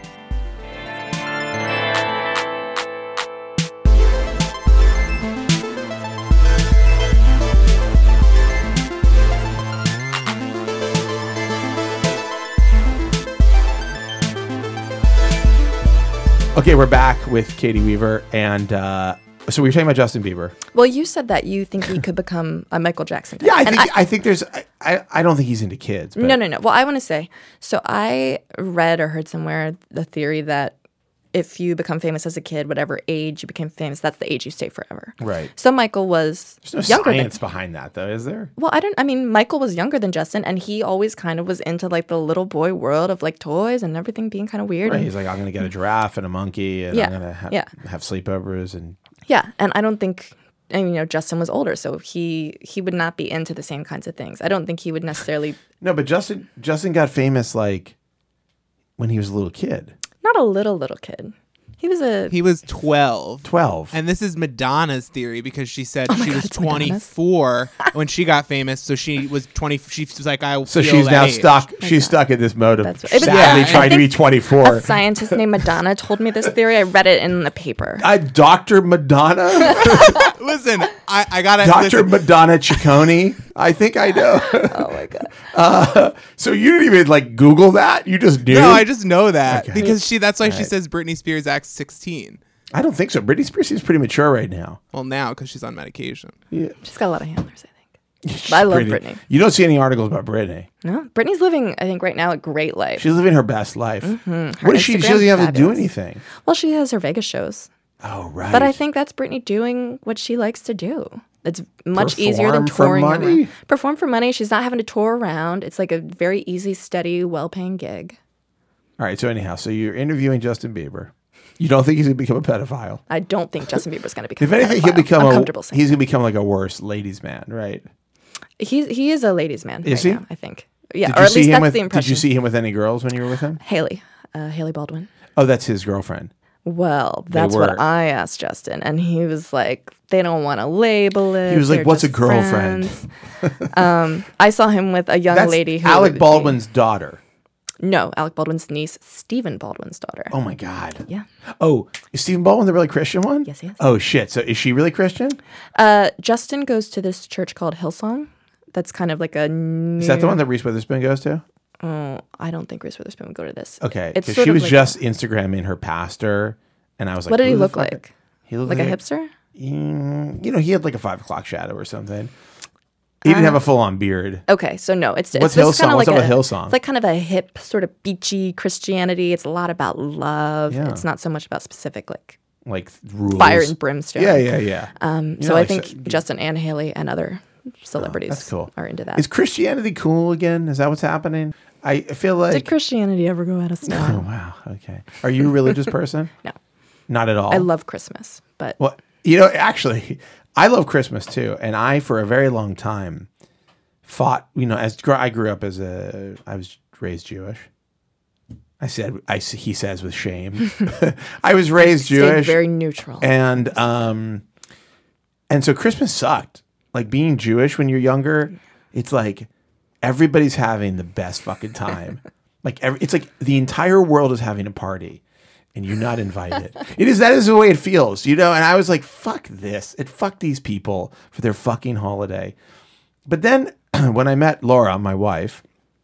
Okay, we're back with Katie Weaver, and uh, so we were talking about Justin Bieber. Well, you said that you think he could become a Michael Jackson type. Yeah, I And think I, I think there's I, I, I don't think he's into kids. But No, no, no. Well, I want to say, so I read or heard somewhere the theory that if you become famous as a kid, whatever age you became famous, that's the age you stay forever. Right. So Michael was There's no younger science than. behind that, though, is there? Well, I don't. I mean, Michael was younger than Justin, and he always kind of was into like the little boy world of like toys and everything being kind of weird. Right. And, He's like, I'm going to get a giraffe and a monkey, and Yeah, I'm going to ha- yeah. have sleepovers, and yeah, and I don't think. And you know, Justin was older, so he he would not be into the same kinds of things. I don't think he would necessarily. no, but Justin Justin got famous like when he was a little kid, Not a little little kid. He was a. He was twelve. twelve. And this is Madonna's theory, because she said Oh my she God, was it's Madonna's? twenty-four when she got famous. So she was twenty. She was like, I. so feel she's that now age. stuck. She's stuck in this mode of That's right. It was- sadly Yeah, I trying to be think twenty-four. A scientist named Madonna told me this theory. I read it in the paper. I, Doctor Madonna, Listen, I, I gotta. Doctor listen, Madonna Ciccone. I think I know. Oh my god. Uh, so you didn't even like Google that? You just knew? No, I just know that Okay. because she. That's why she Right. says Britney Spears acts sixteen. I don't think so. Britney Spears seems pretty mature right now. Well, now because she's on medication. Yeah. She's got a lot of handlers, I think. But I love Britney. You don't see any articles about Britney. No, Britney's living, I think, right now a great life. She's living her best life. Her What is she? She Instagram's doesn't have to do fabulous. anything. Well, she has her Vegas shows, Oh, right. but I think that's Britney doing what she likes to do. It's much easier than Perform for touring money? around. Perform for money. She's not having to tour around. It's like a very easy, steady, well-paying gig. All right. So anyhow, so you're interviewing Justin Bieber. You don't think he's going to become a pedophile? I don't think Justin Bieber's going to become. If a anything, he'll pedophile. become I'm a comfortable saying he's going to become like a worse ladies' man, right? he's he is a ladies' man. Is right he? Now, I think. Yeah, Did or you at see least him that's with? the Did impression. you see him with any girls when you were with him? Haley, uh, Haley Baldwin. Oh, that's his girlfriend. Well, that's were. what I asked Justin, and he was like, "They don't want to label it." He was like, They're "What's a just girlfriend?" friends." um, I saw him with a young That's lady who Alec would Baldwin's daughter. Be, no, Alec Baldwin's niece, Stephen Baldwin's daughter. Oh my God. Yeah. Oh, is Stephen Baldwin the really Christian one? Yes, he is. Oh shit. So is she really Christian? Uh, Justin goes to this church called Hillsong. That's kind of like a new... Is that the one that Reese Witherspoon goes to? Oh, I don't think Reese Witherspoon would go to this. Okay. It's Because sort she of was like just a- Instagramming her pastor, and I was like, What did he "Who the look fuck- like? He looked Like a like hipster? Mm, you know, he had like a five o'clock shadow or something. He didn't have a full on beard. Okay, so no, it's What's it's kind Hillsong? of What's like up a with Hillsong? It's like kind of a hip, sort of beachy Christianity. It's a lot about love. Yeah. It's not so much about specific like Like rules. fire and brimstone. Yeah, yeah, yeah. Um, You so know, I like, think so- Justin and Haley and other celebrities that's cool. are into that. Is Christianity cool again? Is that what's happening? I feel like. Did Christianity ever go out of Oh style? wow. Okay. Are you a religious person? No. Not at all. I love Christmas, but Well, you know, actually, I love Christmas too, and I, for a very long time, fought. You know, as gr- I grew up as a, I was raised Jewish. I said, I s- he says with shame, I was raised stayed Jewish, very neutral. and um, and so Christmas sucked. Like being Jewish when you're younger, it's like everybody's having the best fucking time. Like every, it's like the entire world is having a party. And you're not invited. It is that is the way it feels, you know. And I was like, "Fuck this!" And fuck these people for their fucking holiday. But then, when I met Laura, my wife,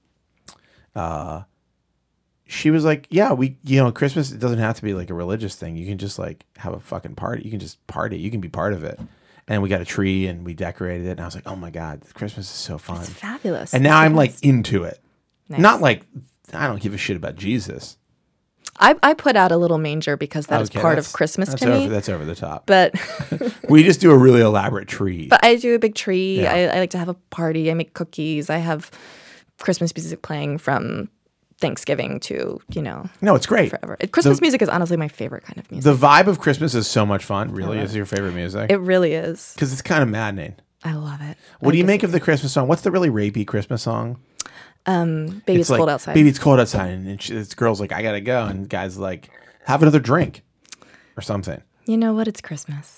uh, she was like, "Yeah, we, you know, Christmas it doesn't have to be like a religious thing. You can just like have a fucking party. You can just party. You can be part of it." And we got a tree and we decorated it. And I was like, "Oh my God, Christmas is so fun!" It's fabulous. And now It's I'm like nice. into it. Nice. Not like I don't give a shit about Jesus. I, I put out a little manger because that is Okay, part that's- of Christmas that's to over, me. That's over the top. But We just do a really elaborate tree. but I do a big tree. Yeah. I, I like to have a party. I make cookies. I have Christmas music playing from Thanksgiving to, you know, no, it's great. forever. It- Christmas The- music is honestly my favorite kind of music. The vibe of Christmas is so much fun. Really, love is your favorite music? It really is. Because it's kind of maddening. I love it. What do you I make just- of the Christmas song? What's the really rapey Christmas song? Um, Baby, it's, like, cold outside. Baby, it's cold outside, and she, this girl's like, I gotta go, and the guy's like, have another drink, or something. You know what? It's Christmas.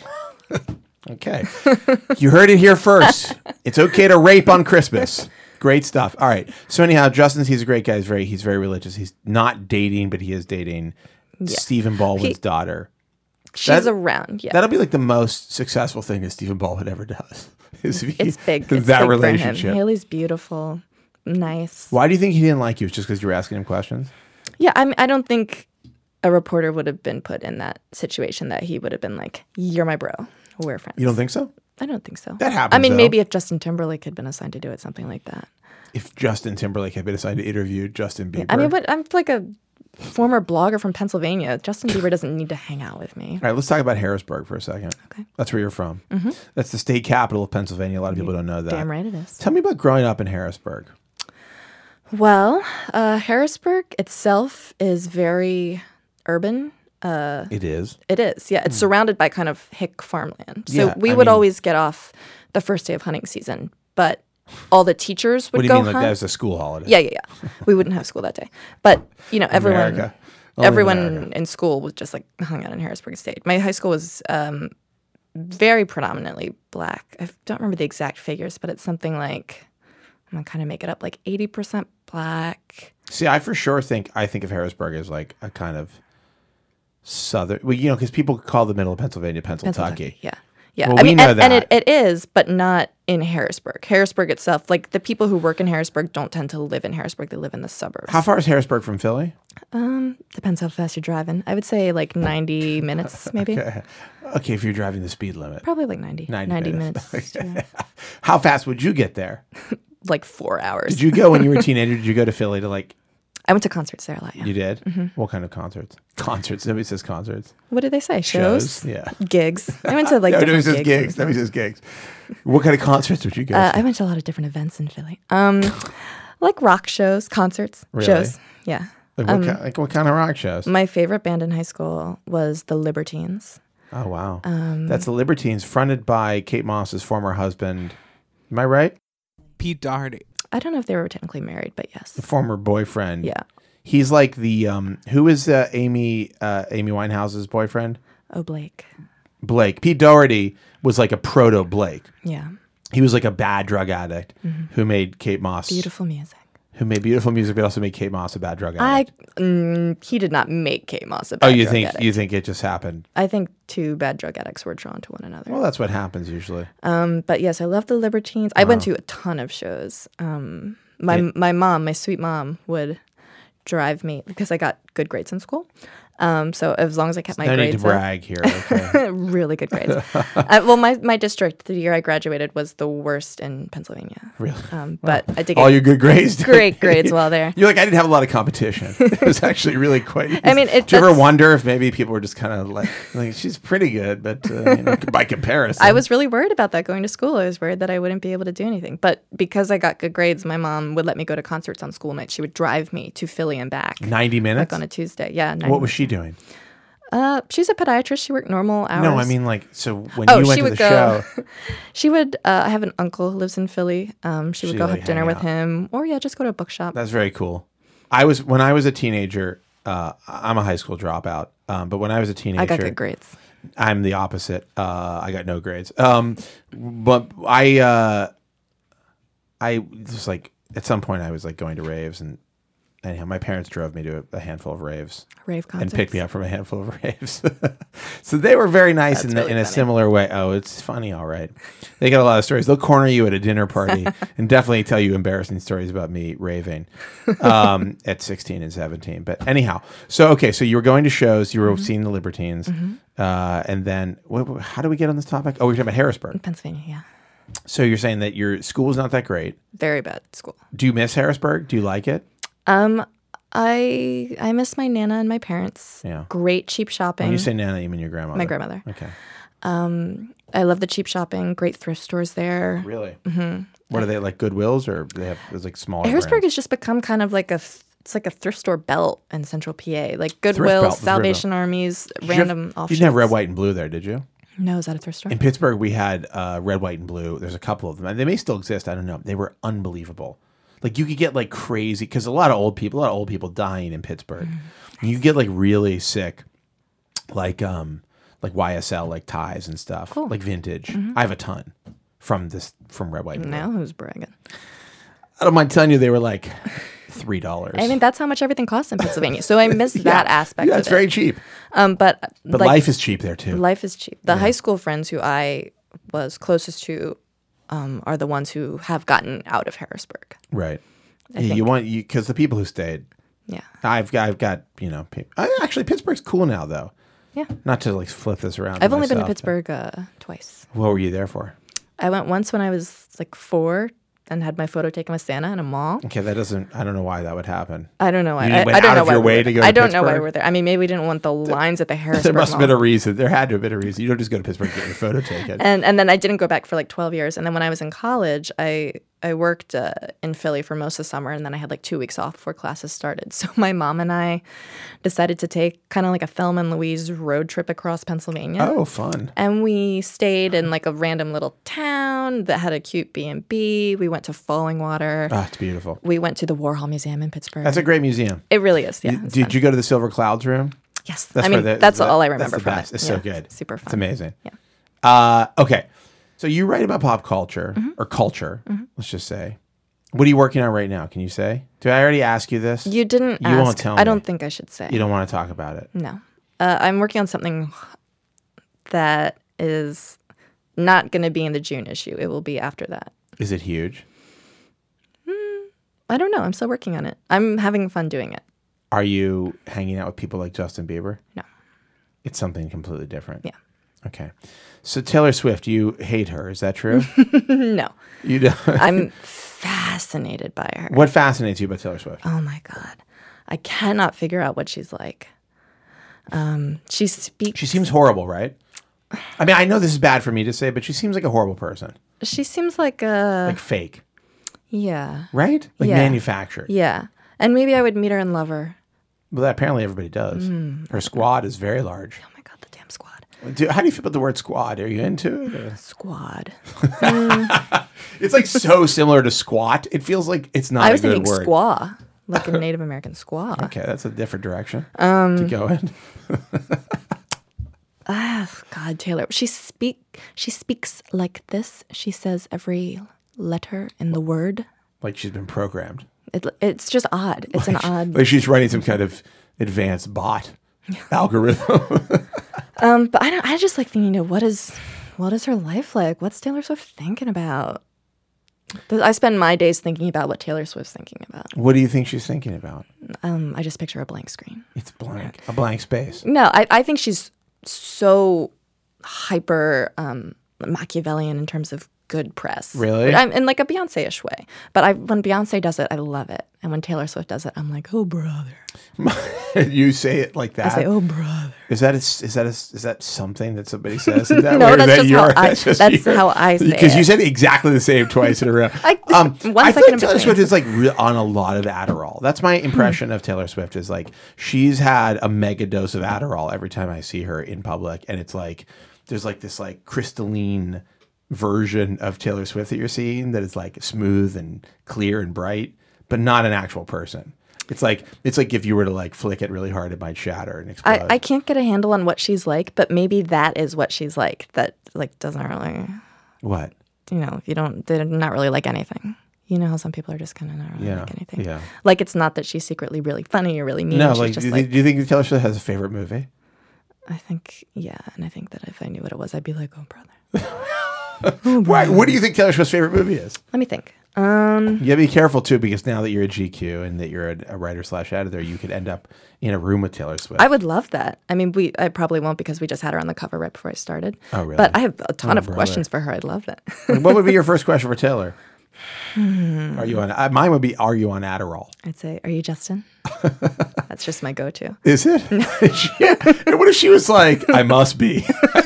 Okay, you heard it here first. It's okay to rape on Christmas. Great stuff. All right. So anyhow, Justin's he's a great guy. He's very he's very religious. He's not dating, but he is dating Stephen Baldwin's He- daughter. She's That- around. Yeah. That'll be like the most successful thing that Stephen Baldwin ever does. Is if he- It's big. It's that big relationship. For him. Haley's beautiful, nice. Why do you think he didn't like you? It's just because you were asking him questions? Yeah, I mean, I don't think a reporter would have been put in that situation that he would have been like, "You're my bro. We're friends." You don't think so? I don't think so. That I happens, mean, though. maybe if Justin Timberlake had been assigned to do it, something like that. If Justin Timberlake had been assigned to interview Justin Bieber. I mean, what? I'm like a former blogger from Pennsylvania. Justin Bieber doesn't need to hang out with me. All right, let's talk about Harrisburg for a second. Okay. That's where you're from. Mm-hmm. That's the state capital of Pennsylvania. A lot of people don't know that. Damn right it is. Tell me about growing up in Harrisburg. Well, uh, Harrisburg itself is very urban. It is. It is, yeah. It's surrounded by kind of hick farmland. So Yeah, we I would mean- always get off the first day of hunting season, but all the teachers would What do you go mean? Like hunt. that was a school holiday? Yeah, yeah, yeah. We wouldn't have school that day, but you know, everyone, America. Only everyone America. in school was just like hung out in Harrisburg State. My high school was um, very predominantly black. I don't remember the exact figures, but it's something like I'm gonna kind of make it up, like eighty percent black. See, I for sure think I think of Harrisburg as like a kind of southern. Well, you know, because people call the middle of Pennsylvania Pennsylvania. Yeah. Yeah. Well, I we mean, know and, and that. it, it is, but not in Harrisburg. Harrisburg itself, like the people who work in Harrisburg don't tend to live in Harrisburg. They live in the suburbs. How far is Harrisburg from Philly? Um, depends how fast you're driving. I would say like ninety minutes, maybe. Okay. Okay, if you're driving the speed limit. Probably like ninety. ninety ninety, minutes. minutes. yeah. How fast would you get there? Like four hours. Did you go when you were a teenager? Did you go to Philly to like? I went to concerts there a lot, yeah. You did? Mm-hmm. What kind of concerts? Concerts. Nobody says concerts. What did they say? Shows? Yeah. Gigs. I went to like No, nobody different says gigs. gigs. Nobody says gigs. What kind of concerts would you go Uh, to? I went to a lot of different events in Philly. Um, like rock shows, concerts, Really? shows. Yeah. Like what, ki- like what kind of rock shows? My favorite band in high school was the Libertines. Oh, wow. Um, That's the Libertines, fronted by Kate Moss's former husband. Am I right? Pete Doherty. I don't know if they were technically married, but yes. The former boyfriend. Yeah. He's like the um, who is uh, Amy uh, Amy Winehouse's boyfriend? Oh, Blake. Blake. Pete Doherty was like a proto Blake. Yeah. He was like a bad drug addict Mm-hmm. who made Kate Moss Beautiful music. who made beautiful music, but also made Kate Moss a bad drug I addict. mm, he did not make Kate Moss a oh, bad you drug think addict. you think it just happened? I think two bad drug addicts were drawn to one another. Well, that's what happens usually. Um, but yes, I love the Libertines. I went to a ton of shows. Um, my Yeah. my mom, my sweet mom, would drive me because I got good grades in school. Um, so as long as I kept my No need grades to up- brag here. Okay. really good grades. uh, well, my, my district, the year I graduated, was the worst in Pennsylvania. Really? Um, but I did All get your good grades. great grades while there. You're like, I didn't have a lot of competition. It was actually really quite. I mean, it- do you ever that's- wonder if maybe people were just kind of like, like, she's pretty good, but uh, you know, by comparison, I was really worried about that going to school. I was worried that I wouldn't be able to do anything. But because I got good grades, my mom would let me go to concerts on school nights. She would drive me to Philly and back. ninety minutes. Like on a Tuesday. Yeah. What was she doing? Uh, she's a podiatrist. She worked normal hours. No, I mean like, so when Oh, you went she to would the go. show, She would. Uh, I have an uncle who lives in Philly. Um, she would She'd, go like, have dinner hang with out. him, or yeah, just go to a bookshop. that's very cool. I was when I was a teenager. Uh, I'm a high school dropout, um, but when I was a teenager, I got good grades. I'm the opposite. Uh, I got no grades. Um, but I, uh, I just like at some point I was like going to raves, and anyhow, my parents drove me to a, a handful of raves Rave concerts. and picked me up from a handful of raves. So they were very nice That's in, really in a funny. similar way. Oh, it's funny, all right. They got a lot of stories. They'll corner you at a dinner party and definitely tell you embarrassing stories about me raving um, at sixteen and seventeen. But anyhow, so okay, so you were going to shows, you were Mm-hmm. seeing the Libertines, uh, and then what, how do we get on this topic? Oh, we were talking about Harrisburg. Pennsylvania, yeah. So you're saying that your school is not that great. Very bad school. Do you miss Harrisburg? Do you like it? Um, I I miss my nana and my parents. Yeah. Great cheap shopping. When you say Nana, you mean your grandmother? My grandmother. Okay. I love the cheap shopping. Great thrift stores there. Really? Mm-hmm. What are they, like Goodwills, or they have there's like smaller Harrisburg brands? has just become kind of like a th- it's like a thrift store belt in Central P A. Like belt, Goodwill, the thrift Salvation Armies, Did you have- random You offshoots. didn't have red, white, and blue there, did you? No, is that a thrift store? In Pittsburgh, we had uh, red, white, and blue. There's a couple of them. And they may still exist. I don't know. They were unbelievable. Like you could get like crazy because a lot of old people, a lot of old people dying in Pittsburgh. Mm. You get like really sick, like um, like Y S L, like ties and stuff, Cool. like vintage. Mm-hmm. I have a ton from this from red, white, and blue. Now who's bragging? I don't mind telling you, they were like three dollars. I mean, that's how much everything costs in Pennsylvania. So I miss that aspect Yeah, of it's it. very cheap. Um, but But like, life is cheap there too. life is cheap. The high school friends who I was closest to um, are the ones who have gotten out of Harrisburg. Right. I Yeah, you think. want you because the people who stayed. Yeah. I've got, I've got you know. pe- I, actually, Pittsburgh's cool now though. Yeah. Not to like flip this around. I've to only been to myself, Pittsburgh uh, twice. but What were you there for? I went once when I was like four and had my photo taken with Santa in a mall. Okay, that doesn't. I don't know why that would happen. I don't know why. You I, went I don't out know of why your we way were to there. go to I don't know why Pittsburgh? we were there. I mean, maybe we didn't want the lines at the Harrisburg There must have Mall. been a reason. There had to have been a reason. You don't just go to Pittsburgh to get your photo taken. and and then I didn't go back for like twelve years. And then when I was in college, I I worked uh, in Philly for most of the summer, and then I had like two weeks off before classes started. So my mom and I decided to take kind of like a Thelma and Louise road trip across Pennsylvania. Oh, fun. And we stayed in like a random little town that had a cute B and B. We went to Falling Water. Ah, it's beautiful. We went to the Warhol Museum in Pittsburgh. That's a great museum. it really is, yeah. it's Did fun. you go to the Silver Clouds room? Yes. That's I where mean, the- that's the- all I that's remember the from best. it. It's so Yeah, good. Super fun. It's amazing. Yeah. Uh, okay, so you write about pop culture Mm-hmm. or culture. Let's just say. What are you working on right now? Can you say? Did I already ask you this? You didn't You ask. won't tell I me. don't think I should say. You don't want to talk about it. No. Uh, I'm working on something that is not going to be in the June issue. It will be after that. Is it huge? I don't know. I'm still working on it. I'm having fun doing it. Are you hanging out with people like Justin Bieber? No. It's something completely different. Yeah. Okay. So Taylor Swift, you hate her. Is that true? No. You don't. I'm fascinated by her. What fascinates you about Taylor Swift? Oh my God. I cannot figure out what she's like. Um, she speaks. She seems horrible, right? I mean, I know this is bad for me to say, but she seems like a horrible person. She seems like a. Like fake, yeah. right? Like Yeah. manufactured. Yeah. And maybe I would meet her and love her. Well, apparently everybody does. Mm. Her squad is very large. Oh my God, the damn squad. Do, how do you feel about the word squad? Are you into it? or- Squad. It's like so similar to squat. It feels like it's not I a was good thinking word. squaw. like a Native American squaw. Okay, that's a different direction um, to go in. Ah, God, Taylor. She speak. She speaks like this. She says every letter in the word. Like she's been programmed. It, it's just odd. It's like, an odd. Like she's writing some kind of advanced bot algorithm. um, but I don't. I just like thinking, you know, what is, what is her life like? What's Taylor Swift thinking about? I spend my days thinking about what Taylor Swift's thinking about. What do you think she's thinking about? Um, I just picture a blank screen. It's blank. A blank space. No, I, I think she's so hyper um, Machiavellian in terms of good press. Really? I'm in like a Beyonce-ish way. But I, when Beyonce does it, I love it. And when Taylor Swift does it, I'm like, oh, brother. You say it like that? I say, oh, brother. Is that a, is that a, is that something that somebody says? Is that no, way, that's, that just your, how I, that's, just that's your, how I say it. Because you said exactly the same twice in a row. I, um, one I feel second like in Taylor between. Swift is like re- on a lot of Adderall. That's my impression of Taylor Swift is like she's had a mega dose of Adderall every time I see her in public. And it's like, there's like this like crystalline version of Taylor Swift that you're seeing that is like smooth and clear and bright, but not an actual person. It's like it's like if you were to like flick it really hard, it might shatter and explode. I, I can't get a handle on what she's like, but maybe that is what she's like. That like doesn't really, What? you know, if you don't, they're not really like anything. You know how some people are just kind of not really Yeah, like anything. yeah. Like it's not that she's secretly really funny or really mean. No, she's like just do, you like think- do you think Taylor Swift has a favorite movie? I think yeah, and I think that if I knew what it was, I'd be like, oh brother. Why, what do you think Taylor Swift's favorite movie is? Let me think. Um, You gotta be careful too, because now that you're a G Q and that you're a, a writer slash editor, you could end up in a room with Taylor Swift. I would love that. I mean, we I probably won't because we just had her on the cover right before I started. Oh, really? But I have a ton Oh, of brother. questions for her. I'd love that. What would be your first question for Taylor? Are you on? Uh, mine would be, are you on Adderall? I'd say, are you Justin? That's just my go-to. Is it? Yeah. What if she was like, I must be?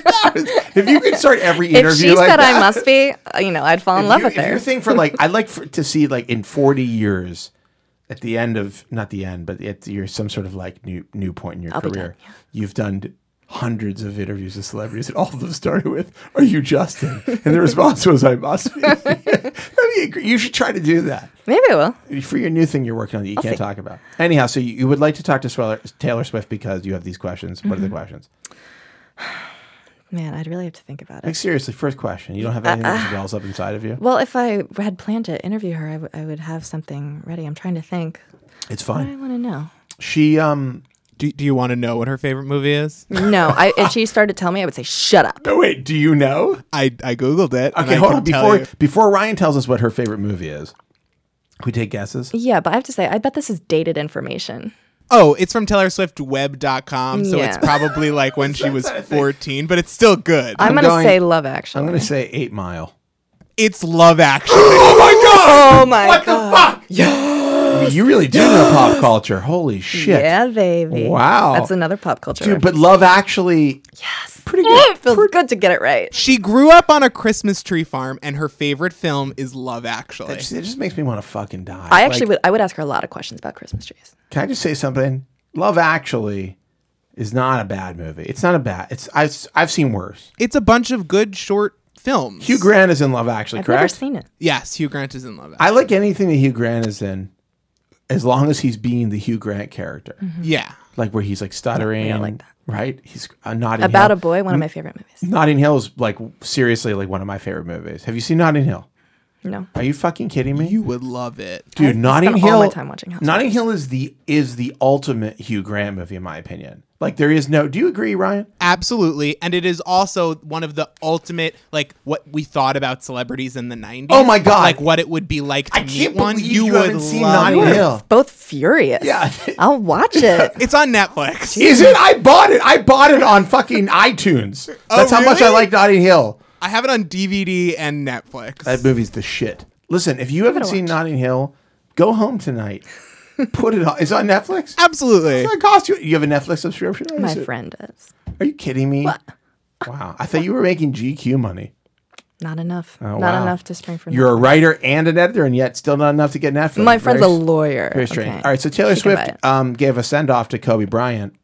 If you could start every interview If she like said that, I must be, uh, you know, I'd fall in if love you, with if her. your thing for like, I'd like for, to see like in forty years, at the end of not the end, but at your some sort of like new new point in your I'll be career, done, yeah. you've done hundreds of interviews with celebrities, and all of them started with, "Are you Justin?" And the response was, "I must be." That'd be a great- you should try to do that Maybe I will. for your new thing you're working on that you I'll can't see. talk about. Anyhow, so you, you would like to talk to Swell- Taylor Swift because you have these questions. What are the questions? Man, I'd really have to think about Like it. seriously, first question. You don't have anything that just wells up inside of you? Well, if I had planned to interview her, I, w- I would have something ready. I'm trying to think. It's What do I fine. want to know? She um. Do, do you want to know what her favorite movie is? No, I, if she started to tell me, I would say, shut up. No, wait. Do you know? I, I Googled it. and Okay, I hold can on. tell Before you. before Ryan tells us what her favorite movie is, can we take guesses? Yeah, but I have to say, I bet this is dated information. Oh, it's from Taylor Swift Web dot com, so it's Yeah. probably like when she was fourteen, but it's still good. I'm, I'm going to going- say Love Actually. I'm going to say Eight Mile. It's Love Actually. Oh my god! Oh my what God. the fuck? Yeah. You really do know pop culture. Holy shit! Yeah, baby. Wow. That's another pop culture. Dude, but Love Actually, yes. pretty It good. feels good to get it right. She grew up on a Christmas tree farm, and her favorite film is Love Actually. It just, it just makes me want to fucking die. I actually Like, would I would ask her a lot of questions about Christmas trees. Can I just say something? Love Actually is not a bad movie. It's not a bad. It's I've I've seen worse. It's a bunch of good short films. Hugh Grant is in Love Actually, I've correct? never seen it. Yes, Hugh Grant is in Love Actually. I like anything that Hugh Grant is in, as long as he's being the Hugh Grant character, Yeah. like where he's like stuttering, Yeah, I like that. right? He's uh, Notting About a Hill. Boy, one of my favorite movies. Notting Hill is like seriously like one of my favorite movies. Have you seen Notting Hill? No. Are you fucking kidding me? You would love it. Dude, I Notting spent all Hill. my time watching Housewives. Notting Hill is the is the ultimate Hugh Grant movie in my opinion. Like there is no. Do you agree, Ryan? Absolutely. And it is also one of the ultimate, like, what we thought about celebrities in the nineties. Oh my God. Like, what it would be like to I meet can't one. believe You you would haven't seen love Notting it. Hill. Both furious. Yeah. I'll watch it. It's on Netflix. Is it? I bought it. I bought it on fucking iTunes. That's how much I really? like Notting Hill. I have it on D V D and Netflix. That movie's the shit. Listen, if you haven't gotta seen watch. Notting Hill, go home tonight. Put it on. It's on Netflix. Absolutely. It's gonna cost you. You have a Netflix subscription? Or My is it- friend does. Are you kidding me? Wow. I thought you were making G Q money. Not enough. Oh, not wow. enough to spring for You're a Netflix. writer and an editor, and yet still not enough to get Netflix. My friend's Very a s- lawyer. Very strange. Okay. All right, so Taylor She can buy Swift it. um, gave a send off to Kobe Bryant,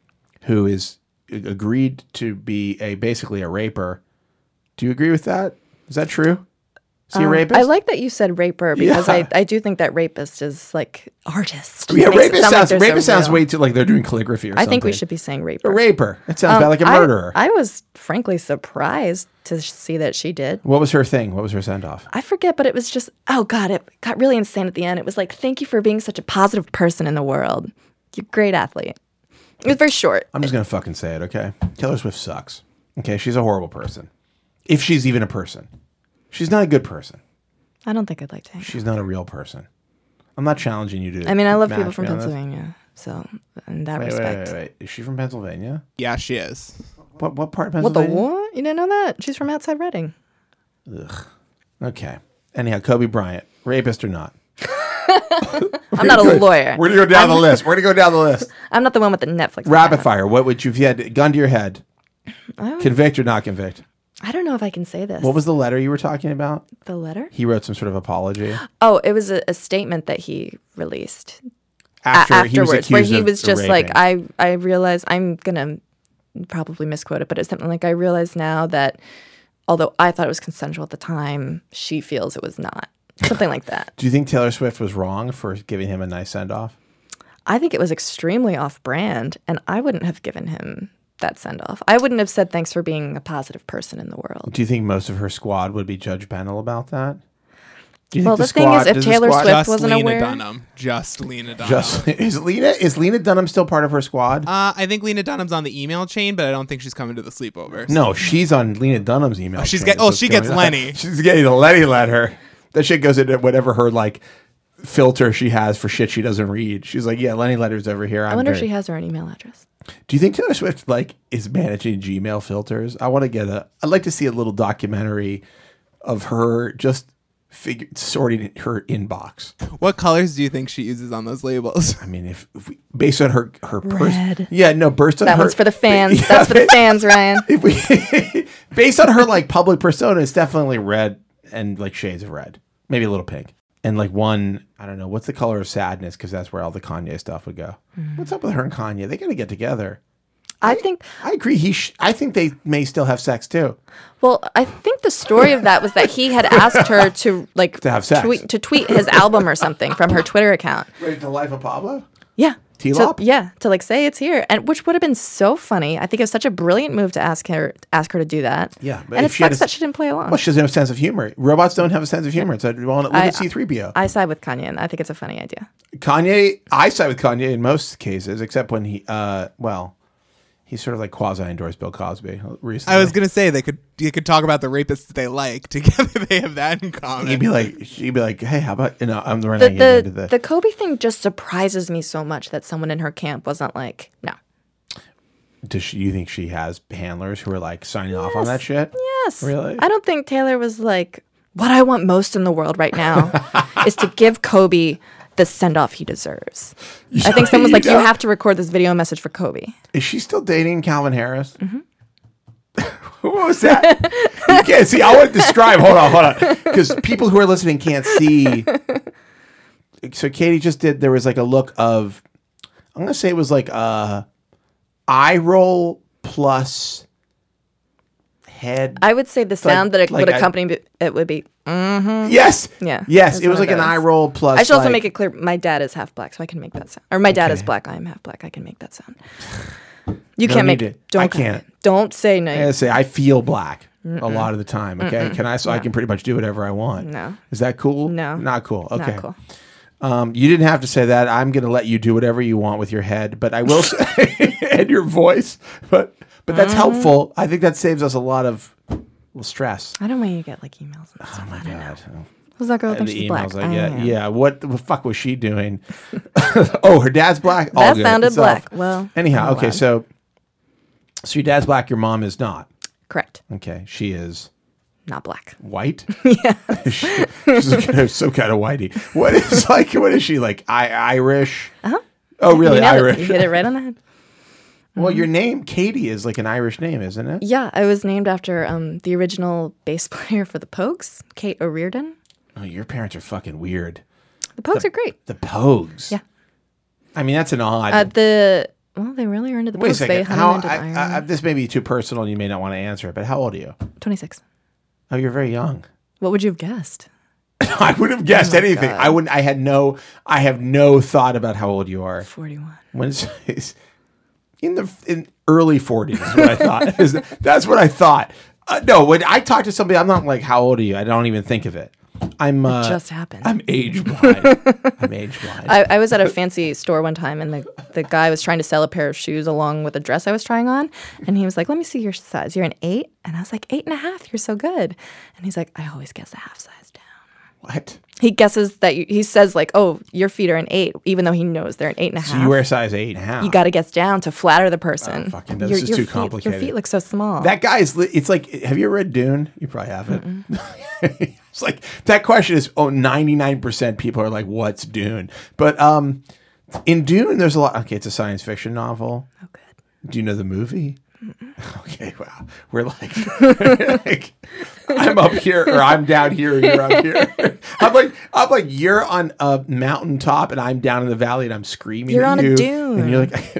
who is agreed to be a basically a raper. Do you agree with that? Is that true? Is he a rapist? I like that you said raper because Yeah. I, I do think that rapist is like artist. Yeah, It makes it rapist sound like sounds they're rapist so sounds real. way too like they're doing calligraphy or I something. think we should be saying raper. A raper. It sounds bad, like a I- murderer. I, was frankly surprised to see that she did. What was her thing? What was her send off? I forget, but it was just, oh God, it got really insane at the end. It was like, thank you for being such a positive person in the world. You're a great athlete. It was very short. I'm just gonna fucking say it, okay? Taylor Swift sucks. Okay, she's a horrible person. If she's even a person, she's not a good person. I don't think I'd like to hang out. She's not a real person. I'm not challenging you to. I mean, I love match people from me on this. Pennsylvania. So, in that Wait, wait, respect. wait, wait. Is she from Pennsylvania? Yeah, she is. What what part of What the Pennsylvania? what? You didn't know that? She's from outside Reading. Okay. Anyhow, Kobe Bryant, rapist or not? I'm not a lawyer. We're gonna go down the list. We're gonna go down the list. I'm not the one with the Netflix. Rapid account. fire. What would you if you had a gun to your head? I, Convict or not convict? I don't know if I can say this. What was the letter you were talking about? the letter? He wrote some sort of apology Oh, it was a, a statement that he released after a- he was afterwards, where accused he of was just like, raping. I, I realize I'm gonna probably misquote it, but it's something like, I realize now that although I thought it was consensual at the time, she feels it was not. Something like that. Do you think Taylor Swift was wrong for giving him a nice send off? I think it was extremely off-brand, and I wouldn't have given him that send-off. I wouldn't have said thanks for being a positive person in the world. Do you think most of her squad would be judgmental about that? Do you Well, think the thing is, if does the Taylor squad- Swift Just wasn't Lena aware- Dunham. Just Lena Dunham. just is Lena is Lena Dunham still part of her squad? Uh, I think Lena Dunham's on the email chain, but I don't think she's coming to the sleepovers. No, she's on Lena Dunham's email. Oh, she's chain, get- oh, what's she gets going on. Lenny. She's getting a Lenny letter. That shit goes into whatever her like filter she has for shit she doesn't read. She's like, yeah, Lenny letter's over here. I'm I wonder if very- she has her own email address. Do you think Taylor Swift like is managing Gmail filters? I want to get a. I'd like to see a little documentary of her just figure sorting her inbox. What colors do you think she uses on those labels? I mean, if, if we, based on her her Red. person, yeah, no, based on That her, one's for the fans. Yeah, That's for the fans, Ryan. if we based on her like public persona, it's definitely red and like shades of red, maybe a little pink, and like one. I don't know what's the color of sadness because that's where all the Kanye stuff would go. Mm-hmm. What's up with her and Kanye? They got to get together. I think, I agree. He, sh- I think they may still have sex too. well, I think the story of that was that he had asked her to like To have sex. tweet to tweet his album or something from her Twitter account. Wait, the life of Pablo. Yeah. T-Lop? To, yeah, to like say it's here, and which would have been so funny. I think it was such a brilliant move to ask her ask her to do that. Yeah, but and if it she had sucks a- that she didn't play along. Well, she doesn't have a sense of humor. Robots don't have a sense of humor. It's a, well, look I- at C three P O. I side with Kanye, and I think it's a funny idea. Kanye, I side with Kanye in most cases, except when he, uh, well, he sort of like quasi-endorsed Bill Cosby recently. I was gonna say they could you could talk about the rapists they like together. They have that in common. He'd be like, she'd be like, hey, how about, you know, I'm the The running into the, the. the Kobe thing just surprises me so much that someone in her camp wasn't like, no. Does she, you think she has handlers who are like signing off on that shit? Yes. Really? I don't think Taylor was like, what I want most in the world right now is to give Kobe the send off he deserves. I think someone's like, you don't- have to record this video message for Kobe. Is she still dating Calvin Harris? Mm-hmm. What was that? You can't see. I want to describe. Hold on, hold on. Because people who are listening can't see. So Katie just did, there was like a look of, I'm going to say it was like a eye roll plus head. I would say the sound that it like would I- accompany it would be. yes. Yeah, Yes. that's It was one like of an those. eye roll plus. I should also like- make it clear my dad is half black, so I can make that sound. Or my dad is Okay. black, I am half black. I can make that sound. You No can't make need it. to. Don't I claim can't. it. Don't say no. I gotta say, I feel black a lot of the time. Okay. Can I, so I can pretty much do whatever I want. No. Is that cool? No. Not cool. Okay. Not cool. Um, you didn't have to say that. I'm going to let you do whatever you want with your head, but I will say, and your voice. But but that's helpful. I think that saves us a lot of well, stress. I don't want you to get like emails and stuff. Oh my god! Who's that girl And think the she's emails, black? like, I yeah, am. yeah. What the fuck was she doing? Oh, her dad's black. All That good. sounded It's off. black. Well, anyhow, I'm okay. allowed. So, so your dad's black. Your mom is not. Correct. Okay, she is Not black. white. Yeah, she's kind of some kind of whitey. What is like? What is she like? I Irish. Uh huh. Oh, really? You nailed it. Irish. You hit it right on the head. Well, your name, Katie, is like an Irish name, isn't it? Yeah, I was named after um, the original bass player for the Pogues, Kate O'Riordan. Oh, your parents are fucking weird. The Pogues are great. The Pogues. Yeah. I mean, that's an odd. Uh, the well, they really are into the Wait a Pogues. They second. How? honeymooned in I, I, Ireland. this may be too personal, and you may not want to answer it. But how old are you? twenty-six. Oh, you're very young. What would you have guessed? I would have guessed Oh my anything. God. I wouldn't. I had no. I have no thought about how old you are. forty-one. When it's, it's in the in early forties, is what I thought. Is- That's what I thought. Uh, no, when I talk to somebody, I'm not like, "How old are you?" I don't even think of it. I'm uh, Just happened. I'm age blind. I'm age blind. I, I was at a fancy store one time, and the, the guy was trying to sell a pair of shoes along with a dress I was trying on. And he was like, let me see your size. You're an eight? And I was like, eight and a half. You're so good. And he's like, I always guess a half size down. What? He guesses that you, he says like, oh, your feet are an eight, even though he knows they're an eight and a half. So you wear a size eight and a half. You got to guess down to flatter the person. Oh, fucking, this Your- is your too feet- complicated. Your feet look so small. That guy is. li- It's like. Have you ever read Dune? You probably haven't. It's like that question is. Oh, ninety-nine percent people are like, "What's Dune?" But um, in Dune, there's a lot. Okay, it's a science fiction novel. oh, good. Do you know the movie? Okay, wow. We're like, like, I'm up here or I'm down here or you're up here. I'm like, I'm like, you're on a mountaintop and I'm down in the valley and I'm screaming You're at on a you. dune. And you're like,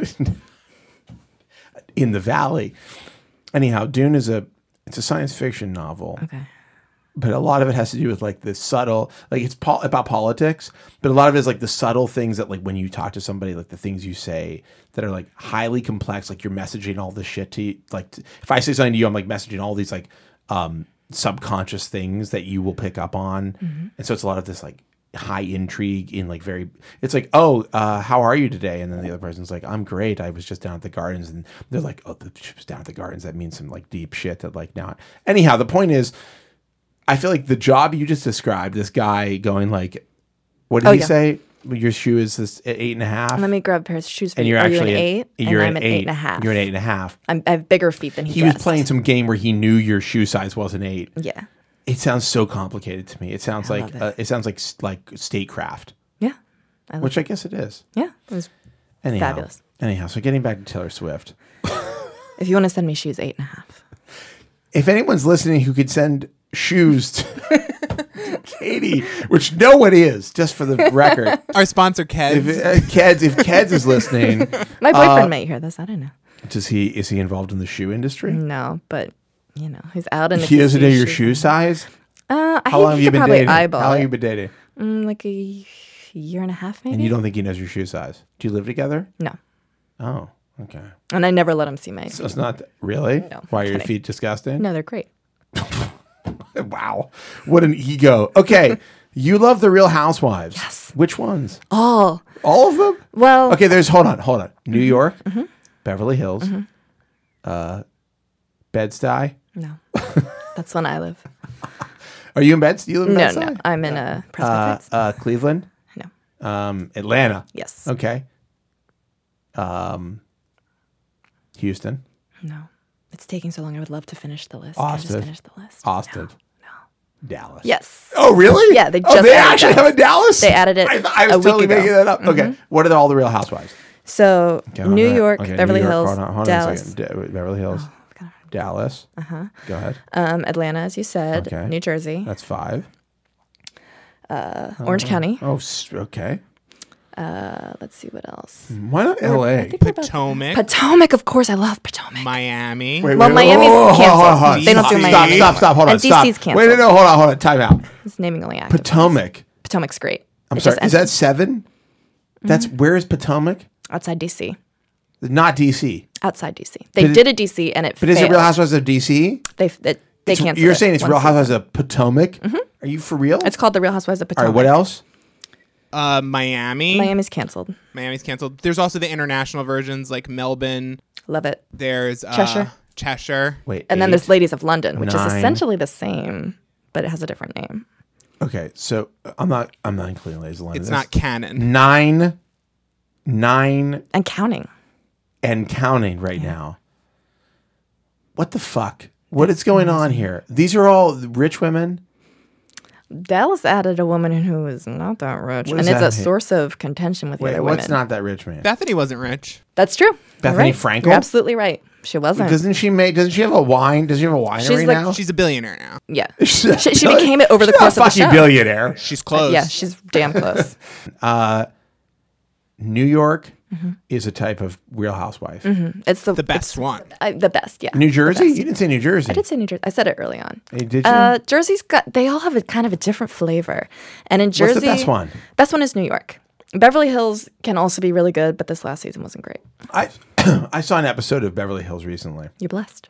in the valley. Anyhow, Dune is a, it's a science fiction novel. Okay. But a lot of it has to do with like the subtle, like it's pol- about politics, but a lot of it is like the subtle things that like when you talk to somebody, like the things you say that are like highly complex, like you're messaging all this shit to you. Like t- if I say something to you, I'm like messaging all these like um, subconscious things that you will pick up on. Mm-hmm. And so it's a lot of this like high intrigue in like very, it's like, oh, uh, how are you today? And then the other person's like, I'm great. I was just down at the gardens. And they're like, oh, the, she was down at the gardens. That means some like deep shit that like now. Anyhow, the point is, I feel like the job you just described, this guy going like, what did Oh, he yeah. say? Your shoe is this eight and a half, Let me grab a pair of shoes for and you. you're Are actually you an an- eight? You're and an I'm an eight, eight and a half. You're an eight and a half. I'm, I have bigger feet than he He was guessed. playing some game where he knew your shoe size was an eight. Yeah. It sounds so complicated to me. It sounds I like love it. uh, it sounds like s- like statecraft, Yeah. I love which I guess it is. Yeah. It was Anyhow, fabulous. anyhow, so getting back to Taylor Swift. If you want to send me shoes, eight and a half. If anyone's listening who could send shoes to Katie, which no one is, just for the record. Our sponsor, Keds. If uh, Keds, if Keds is listening, My boyfriend Uh, might hear this. I don't know. does he is he involved in the shoe industry? No, but you know, he's out and He doesn't know your shoe size. Uh, I How he long have you could been probably dating? eyeball How long it. have you been dating? Mm, like a year and a half, maybe. And you don't think he knows your shoe size? Do you live together? No, Oh, okay. and I never let him see my. So it's not really. No, Why are your kidding. feet disgusting? No, they're great. Wow, what an ego. Okay, you love the Real Housewives. Yes. Which ones? Oh, All of them? well. Okay, there's hold on, hold on. New Mm-hmm. York, Beverly Hills, uh, Bed-Stuy. No, that's when I live. Are you in Bed? You live in No, Bed-Stuy? no, I'm in a Uh, Presbyterian. uh, Cleveland, no, um, Atlanta. yes, Okay. Um, Houston, no. It's taking so long. I would love to finish the list. Can I Austin. just finish the list. Austin, No. Dallas. Yes. Oh, really? Yeah, they oh, just they added actually Dallas. have a Dallas. They added it I, th- I was a week totally ago. making that up. Okay, what are the, all the Real Housewives? So Okay, hold New on. York, Okay, Beverly New York, Hills, hold on, hold on a Dallas, second. Da- Beverly Hills, God. Dallas. Uh huh. Go ahead. um, Atlanta, as you said, Okay. New Jersey, That's five. Orange County. Oh, s- okay. Uh, let's see what else. Why not L I A? think we're about- Potomac, Potomac, of course. I love Potomac. Miami. Wait, Well, wait, Miami's hold on, hold on, canceled. hold on, hold on. They don't do Stop, Miami Stop, stop, hold on. And Stop. D C's Wait, no, canceled. no, hold on, hold on. Time out. It's naming only active. Potomac. Potomac's great. I'm It sorry. just Is that ended. seven? That's where is Potomac? outside D C? Not D C. Outside D C. They But it- did a D C and it But is it failed. Real Housewives of D C? They they, they It's- canceled You're it saying it's one Real season. Housewives of Potomac? Are you for real? It's called the Real Housewives of All Potomac. right. What else? Uh, Miami. Miami's canceled. Miami's canceled. There's also the international versions like Melbourne. Love it. There's uh, Cheshire. Cheshire. Wait. And then eight? there's Ladies of London, which nine. is essentially the same, but it has a different name. Okay, so I'm not. I'm not including Ladies of London. It's This- not canon. nine, nine And counting. and counting right now. What the fuck? What is going on here? These are all rich women. Dallas added a woman who is not that rich, What and does it's a that mean? source of contention with the Wait, other what's women. not that rich man? Bethany wasn't rich. That's true. You're Bethany right. Frankel? You're absolutely right. She wasn't. Doesn't she make? Doesn't she have a wine? Does she have a winery She's like- now? She's a billionaire now. yeah. She's a She, she billion- became it over the she's not course a of the fucking show. billionaire. She's close. Yeah, she's damn close. New York, is a type of Real Housewife. It's the The best one. I, the best, yeah. New Jersey? best. You didn't say New Jersey. I did say New Jersey. I said it early on. Hey, did you? Uh, Jersey's got, they all have a kind of a different flavor. And in Jersey. What's the best one? Best one is New York. Beverly Hills can also be really good, but this last season wasn't great. I I saw an episode of Beverly Hills recently. You're blessed.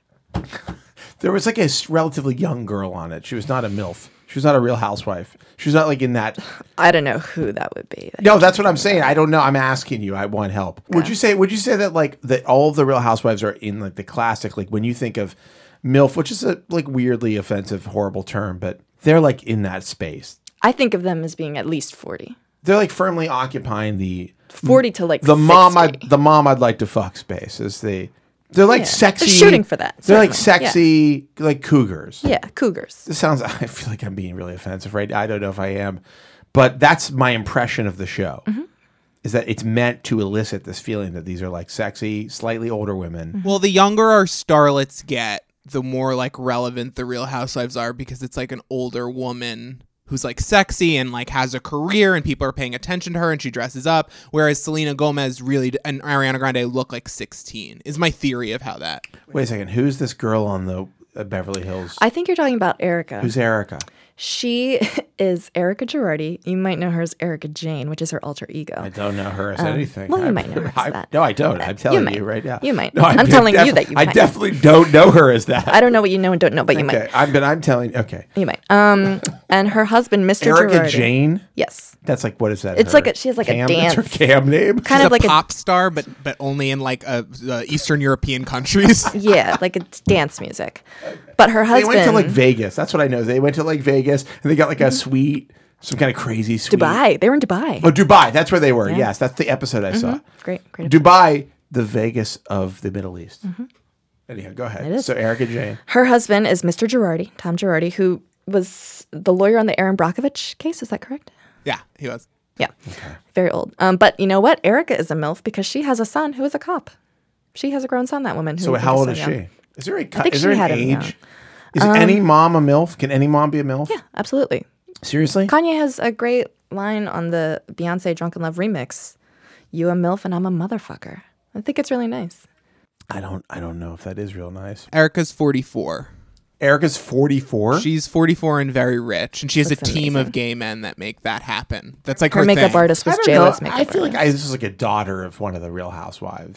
There was like a s- relatively young girl on it. She was not a MILF. She was not a Real Housewife. She was not like in that. I don't know who that would be. No, that's what I'm saying. I don't know. I'm asking you. I want help. Would you say? Would you say that like that all of the Real Housewives are in like the classic? Like when you think of MILF, which is a like weirdly offensive, horrible term, but they're like in that space. I think of them as being at least forty. They're like firmly occupying the forty to like the mom. I, sixty. the mom I'd like to fuck space is the. They're like Yeah. sexy. They're shooting for that, They're like certainly. sexy, like cougars. Yeah, cougars. This sounds. I feel like I'm being really offensive, right? I don't know if I am, but that's my impression of the show. Mm-hmm. Is that it's meant to elicit this feeling that these are like sexy, slightly older women. Well, the younger our starlets get, the more like relevant the Real Housewives are because it's like an older woman who's like sexy and like has a career and people are paying attention to her and she dresses up. Whereas Selena Gomez really d- and Ariana Grande look like sixteen is my theory of how that. Wait a second. Who's this girl on the uh, Beverly Hills? I think you're talking about Erica. Who's Erica? She is Erica Girardi. You might know her as Erica Jane, which is her alter ego. I don't know her as anything. well, you I- might know her as I- that. No, I don't. I'm telling might. you right now. You might. No, I I'm de- telling you defi- that you I might. definitely don't know her as that. I don't know what you know and don't know, but you okay, might. I'm, but I'm telling. Okay, You might. Um, and her husband, Mister Erica Girardi. Jane. Yes. That's like what is that? It's her like a- she has like a cam, That's her dance. cam name. Kind She's of a like pop star, but but only in like uh, uh, Eastern European countries. a yeah, like it's dance music. But her They husband went to like Vegas. That's what I know. They went to like Vegas and they got like a suite, some kind of crazy suite. Dubai. They were in Dubai. Oh, Dubai. That's where they were. Yeah. Yes, that's the episode I saw. Great, great. Dubai, the Vegas of the Middle East. Anyhow, go ahead. It is. So Erica Jane. Her husband is Mister Girardi, Tom Girardi, who was the lawyer on the Aaron Brockovich case. Is that correct? Yeah, he was. Yeah. Very old. Um, but you know what? Erica is a MILF because she has a son who is a cop. She has a grown son, that woman. Who So I think how old so is young. she? Is there a think is she there an had him young. age? Is any mom a MILF? Can any mom be a MILF? Yeah, absolutely. Seriously? Kanye has a great line on the Beyonce Drunken Love remix. You a MILF and I'm a motherfucker. I think it's really nice. I don't I don't know if that is real nice. Erica's forty-four. Erica's forty-four. She's forty-four and very rich, and she has a That's team amazing. of gay men that make that happen. That's like her, Her makeup thing. artist was I don't J-Lo's know. makeup I feel like artist. I, this is like a daughter of one of the Real Housewives.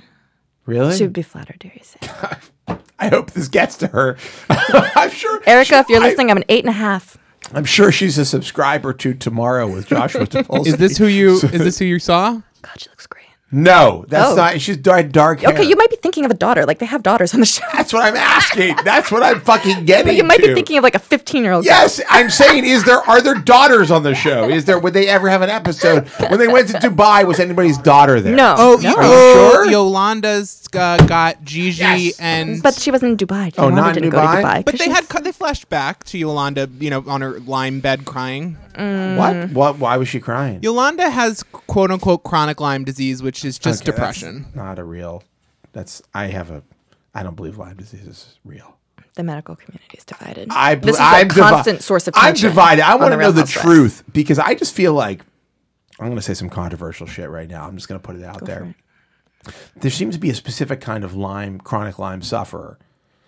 Really? She would be flattered to hear you say. I hope this gets to her. I'm sure. Erica, if you're I- listening, I'm an eight and a half. I'm sure she's a subscriber to Tomorrow with Joshua Topolsky. Is this who you? Is this who you saw? God, she looks great. No, that's Oh. not. She's dyed dark hair. Okay, you might be thinking of a daughter. Like they have daughters on the show. That's what I'm asking. That's what I'm fucking getting. But you might to. be thinking of like a fifteen-year-old. Yes, I'm saying, is there are there daughters on the show? Is there would they ever have an episode when they went to Dubai? Was anybody's daughter there? No. Oh, no. you, Are you oh, sure? Yolanda's uh, got Gigi Yes. and. But she wasn't in Dubai. Oh, Yolanda not in didn't Dubai? go to Dubai. But 'cause they had she's- cut- they flashed back to Yolanda, you know, on her lime bed crying. What? What? Why was she crying? Yolanda has quote unquote chronic Lyme disease, which is just Okay, that's depression. Not a real. That's I have a. I don't believe Lyme disease is real. the medical community is divided. I, this is I'm a divi- constant source of I'm tension. divided. I on want to Real know the Housewives. truth because I just feel like I'm going to say some controversial shit right now. I'm just going to put it out Go there. for it. There seems to be a specific kind of Lyme, chronic Lyme sufferer.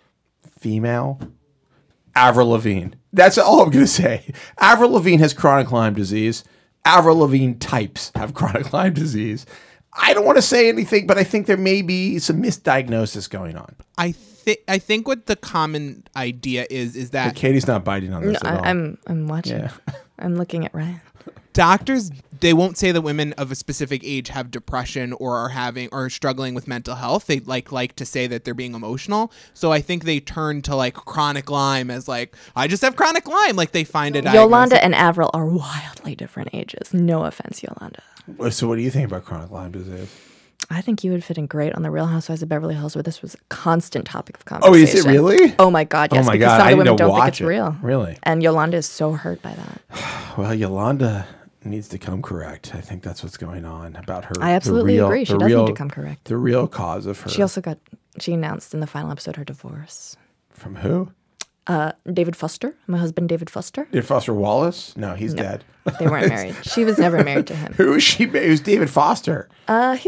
Female, Avril Lavigne. That's all I'm going to say. Avril Lavigne has chronic Lyme disease. Avril Lavigne types have chronic Lyme disease. I don't want to say anything, but I think there may be some misdiagnosis going on. I think I think what the common idea is is But that Katie's not biting on this No, at all. I, I'm I'm watching. Yeah. I'm looking at Ryan. doctors they won't say that women of a specific age have depression or are having or struggling with mental health. They like like to say that they're being emotional. So I think they turn to like chronic Lyme as like I just have chronic Lyme. Like they find it. Yolanda and Avril are wildly different ages. No offense, Yolanda. So what do you think about chronic Lyme disease? I think you would fit in great on the Real Housewives of Beverly Hills, where this was a constant topic of Oh, conversation. is it really? Oh my God, yes. Oh my because God, some I of the need women to don't think watch it's it. real. Really? And Yolanda is so hurt by that. Well, Yolanda needs to come correct. I think that's what's going on about her. I absolutely the real, agree. She the does need real- to come correct. The real cause of her. She also got, she announced in the final episode her divorce. From who? Uh, David Foster, my husband David Foster. Did Foster Wallace? No, he's No. dead. They weren't married. She was never married to him. Who is she? Who's David Foster? Uh, he's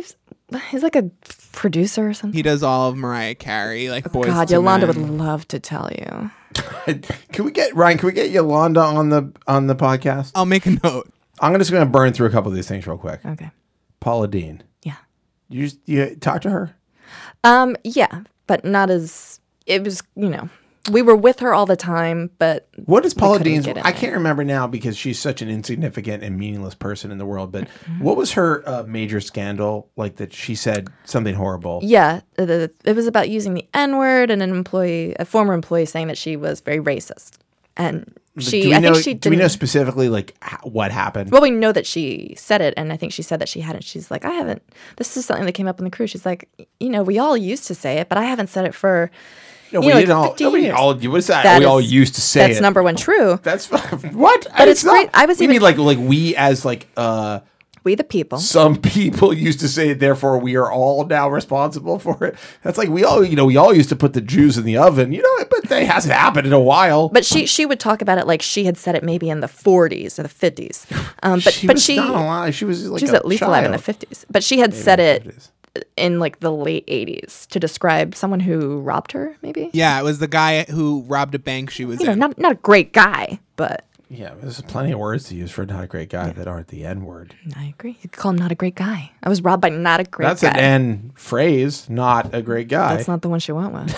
He's like a producer or something. He does all of Mariah Carey, like Boys God, to Yolanda Men. would love to tell you. Can we get Ryan? Can we get Yolanda on the on the podcast? I'll make a note. I'm just going to burn through a couple of these things real quick. Okay. Paula Deen. Yeah. You just, you talk to her? Um. Yeah, but not as it was. You know, we were with her all the time, but What is Paula couldn't Deen's? get in I there. can't remember now because she's such an insignificant and meaningless person in the world. But what was her uh, major scandal? Like that she said something horrible. yeah, the, it was about using the N word and an employee, a former employee, saying that she was very racist, and she. do we I know? think she do we know didn't- specifically like h- what happened? Well, we know that she said it, and I think she said that she hadn't. She's like, I haven't. This is something that came up on the cruise. She's like, you know, we all used to say it, but I haven't said it for. no, you we know, didn't like all. fifty Nobody years. all. What's that? That we all is- used to say That's it. number one true. That's what? But it's great. I was we even- mean like like we as like uh We the people. some people used to say it, therefore we are all now responsible for it. That's like we all you know we all used to put the Jews in the oven, you know, but that hasn't happened in a while. But she she would talk about it like she had said it maybe in the forties or the fifties. Um, but she but was she not alive. She was like she was a at least alive in the child. fifties. But she had said it fifties. in like the late eighties to describe someone who robbed her. Maybe Yeah, it was the guy who robbed a bank she was you know in. not not a great guy, but Yeah, there's plenty of words to use for not a great guy that aren't the N word. I agree. You could call him not a great guy. I was robbed by not a great That's guy. an N phrase, not a great guy. That's not the one she went with.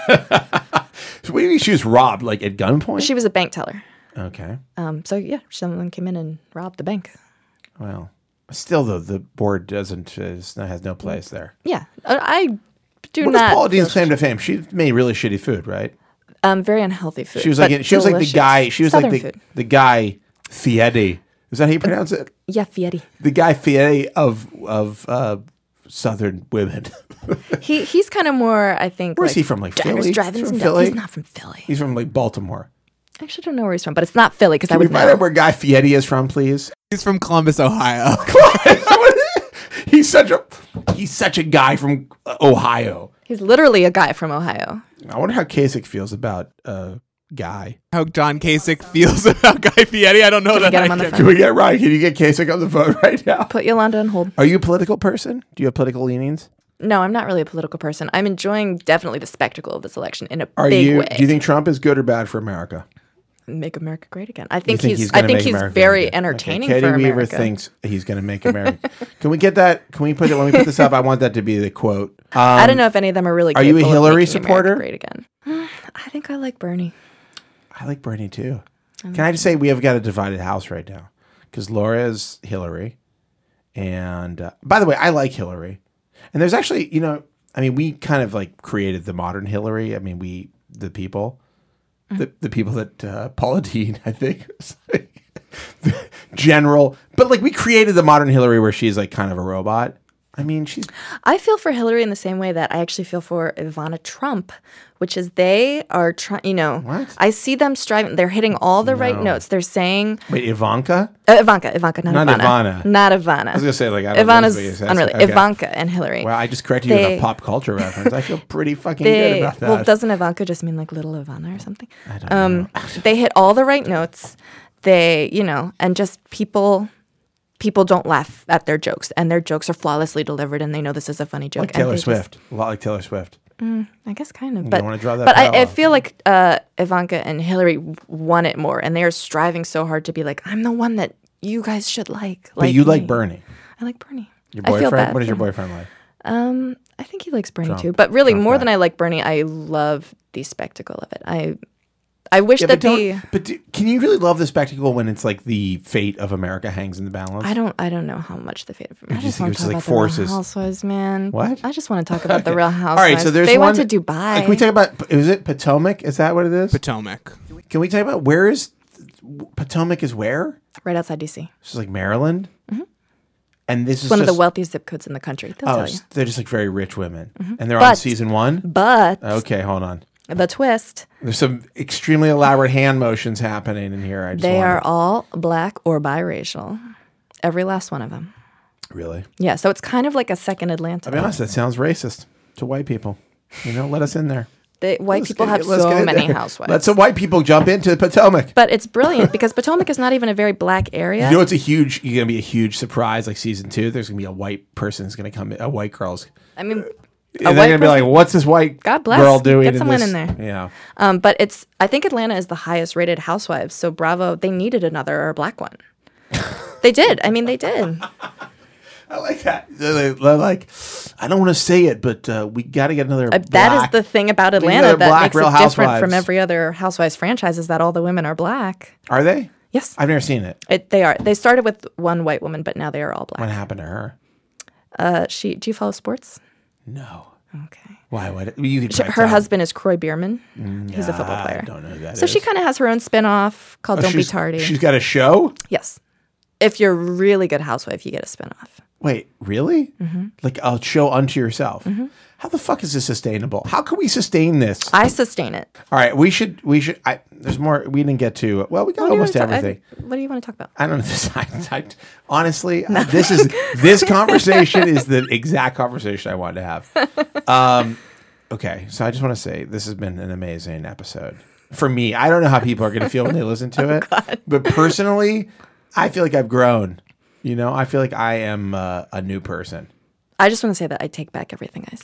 So what do you mean she was robbed, like at gunpoint? She was a bank teller. Okay. Um, so yeah, someone came in and robbed the bank. Well, still though, the board doesn't is, has no place there. Yeah, I I do What not. was Paula Deen's feel- claim to fame? She made really shitty food, right? Um, very unhealthy food. She was like but she was like the delicious. guy. She was Southern like the food. the guy Fieri. Is that how you pronounce it? Yeah, Fieri. The guy Fieri of of uh, Southern women. He he's kind of more, I think. Where's like, he from, like, diners, Philly? drive-ins, He's from and Philly? He's not from Philly. He's from like Baltimore. I actually don't know where he's from, but it's not Philly because I Can we would find know. out where Guy Fieri is from, please? He's from Columbus, Ohio. he's such a he's such a guy from uh, Ohio. He's literally a guy from Ohio. I wonder how Kasich feels about uh, Guy. How John Kasich feels about Guy Fieri, I don't know Can we that get I him on the can- phone? Can we get Ryan? Can you get Kasich on the phone right now? Put Yolanda on hold. Are you a political person? Do you have political leanings? No, I'm not really a political person. I'm enjoying definitely the spectacle of this election in a Are big you? way. Do you think Trump is good or bad for America? Make America great again? I think, You think he's. gonna I think make he's America very great? entertaining Okay. Katie for Weaver America. thinks he's going to make America. Can we get that? Can we put it? Let me put this up. I want that to be the quote. Um, I don't know if any of them are really. are you a capable of Hillary making America supporter? Great again. I think I like Bernie. I like Bernie too. Can I just say we have got a divided house right now because Laura is Hillary, and uh, by the way, I like Hillary. And there's actually, you know, I mean, we kind of like created the modern Hillary. I mean, we the people, the the people that uh, Paula Deen, I think, was like, the general, but like we created the modern Hillary where she's like kind of a robot. I mean, she's I feel for Hillary in the same way that I actually feel for Ivana Trump, which is they are trying, you know, What? I see them striving. They're hitting all the right No. notes. They're saying, wait, Ivanka. uh, Ivanka, Ivanka, not, Not Ivana. Ivana. Not Ivana. I was gonna say like I don't know what you Ivana's said. unrelated. Okay. Ivanka and Hillary. Well, I just corrected you with They- a pop culture reference. I feel pretty fucking They, good about that. well, doesn't Ivanka just mean like little Ivana or something? I don't Um, know. they hit all the right notes. They, you know, and just people, people don't laugh at their jokes, and their jokes are flawlessly delivered, and they know this is a funny joke. Like and Taylor they just- Swift. A lot like Taylor Swift. I guess kind of. You But wanna draw that but I, I parallel. feel like uh, Ivanka and Hillary want it more, and they are striving so hard to be like, I'm the one that you guys should like. But you like me." Bernie. I like Bernie. Your I feel boyfriend? bad What is for your him. boyfriend like? Um, I think he likes Bernie Trump. too. But really, Trump more guy. than I like Bernie, I love the spectacle of it. I I wish Yeah, that but, the don't, but do, can you really love the spectacle when it's like the fate of America hangs in the balance? I don't I don't know how much the fate of I just just think want it's to talk like about forces. the Real Housewives, man. What? I just want to talk about the Real All Housewives. right, so there's they one. went to Dubai. Can we talk about? Is it Potomac? Is that what it is? Potomac. Can we talk about where is Potomac? Is where? right outside D C. This is like Maryland. And this It's is one of just, the wealthiest zip codes in the country. They'll Oh, tell you. s- they're just like very rich women, and they're on But- season one. But Okay, hold on. the twist, There's some extremely elaborate hand motions happening in here. I just they wanna- are all black or biracial. Every last one of them. really. Yeah, so it's kind of like a second Atlanta. I'll be honest. That sounds racist to white people. You know, let us in there. The white Let's people get- have let's get so in many there. housewives. Let some white people jump into Potomac. But it's brilliant because Potomac is not even a very black area. You know, it's a huge. You're gonna be a huge surprise. Like season two, there's gonna be a white person who's gonna come. in, A white girl's. I mean, And a they're white gonna be like, person- "What's this white God bless. girl doing?" Get in someone this? in there. Yeah. um, but it's. I think Atlanta is the highest rated housewives. So Bravo, they needed another black one. They did. I mean, they did. I like that. They're they're like, I don't want to say it, but uh, we got to get another. Uh, black, that is the thing about need Atlanta another that black makes it Real different from Housewives. every other Housewives franchise is that all the women are black. Are they? Yes, I've never seen it. it, they are. They started with one white woman, but now they are all What black. happened to her? Uh, she. Do you follow sports? No. Okay. Why? What? You could She- probably her tell. husband is Croy Bierman. He's a football I player. don't know who that So is. she kind of has her own spin-off called Oh, Don't Be she's- Tardy. She's got a show. Yes. If you're a really good housewife, you get a spin-off. Wait, really? Mm-hmm. Like a show unto yourself? How the fuck is this sustainable? How can we sustain this? I sustain it. All right, we should. We should. I, there's more. We didn't get to. Well, we got What do you almost wanna ta- I- everything. what do you want to talk about? I don't know. This, I, I, honestly, this is this conversation is the exact conversation I wanted to have. Um, okay, so I just want to say this has been an amazing episode for me. I don't know how people are going to feel when they listen to it, but personally, I feel like I've grown. You know, I feel like I am uh, a new person. I just want to say that I take back everything I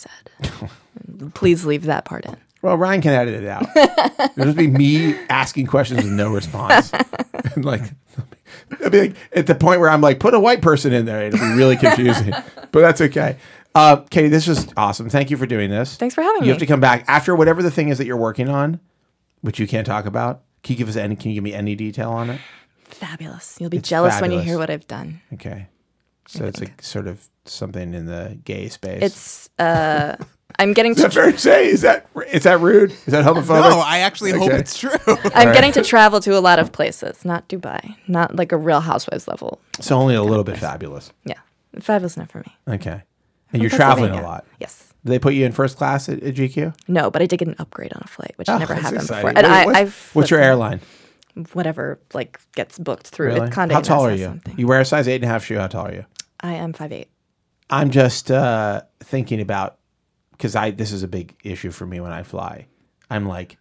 said. Please leave that part in. Well, Ryan can edit it out. It'll just be me asking questions with no response. And like, it'll be like at the point where I'm like, put a white person in there. It'll be really confusing, but that's okay. Uh, Katie, this was awesome. Thank you for doing this. Thanks for having You me. have to come back after whatever the thing is that you're working on, which you can't talk about. Can you give us any? Can you give me any detail on it? Fabulous. You'll be It's jealous when you fabulous. hear what I've done. Okay. So it's like sort of something in the gay space. It's uh I'm getting is that to fair to say? Is that is that rude? Is that homophobic? No, I actually hope Okay. it's true. I'm getting to travel to a lot of places, not Dubai, not like a real housewives level. So only a little bit fabulous. Yeah. Fabulous enough for me. Okay. And you're From traveling a Pennsylvania. lot. Yes. Did they put you in first class at, at G Q? No, but I did get an upgrade on a flight, which Oh, never that's happened exciting. before. And What- I, what's, I've what's your airline? whatever like gets booked through Really? it. Condé How tall are Nast you? Something. You wear a size eight and a half shoe. How tall are you? I am five eight. I'm just uh, thinking about because I this is a big issue for me when I fly. I'm like,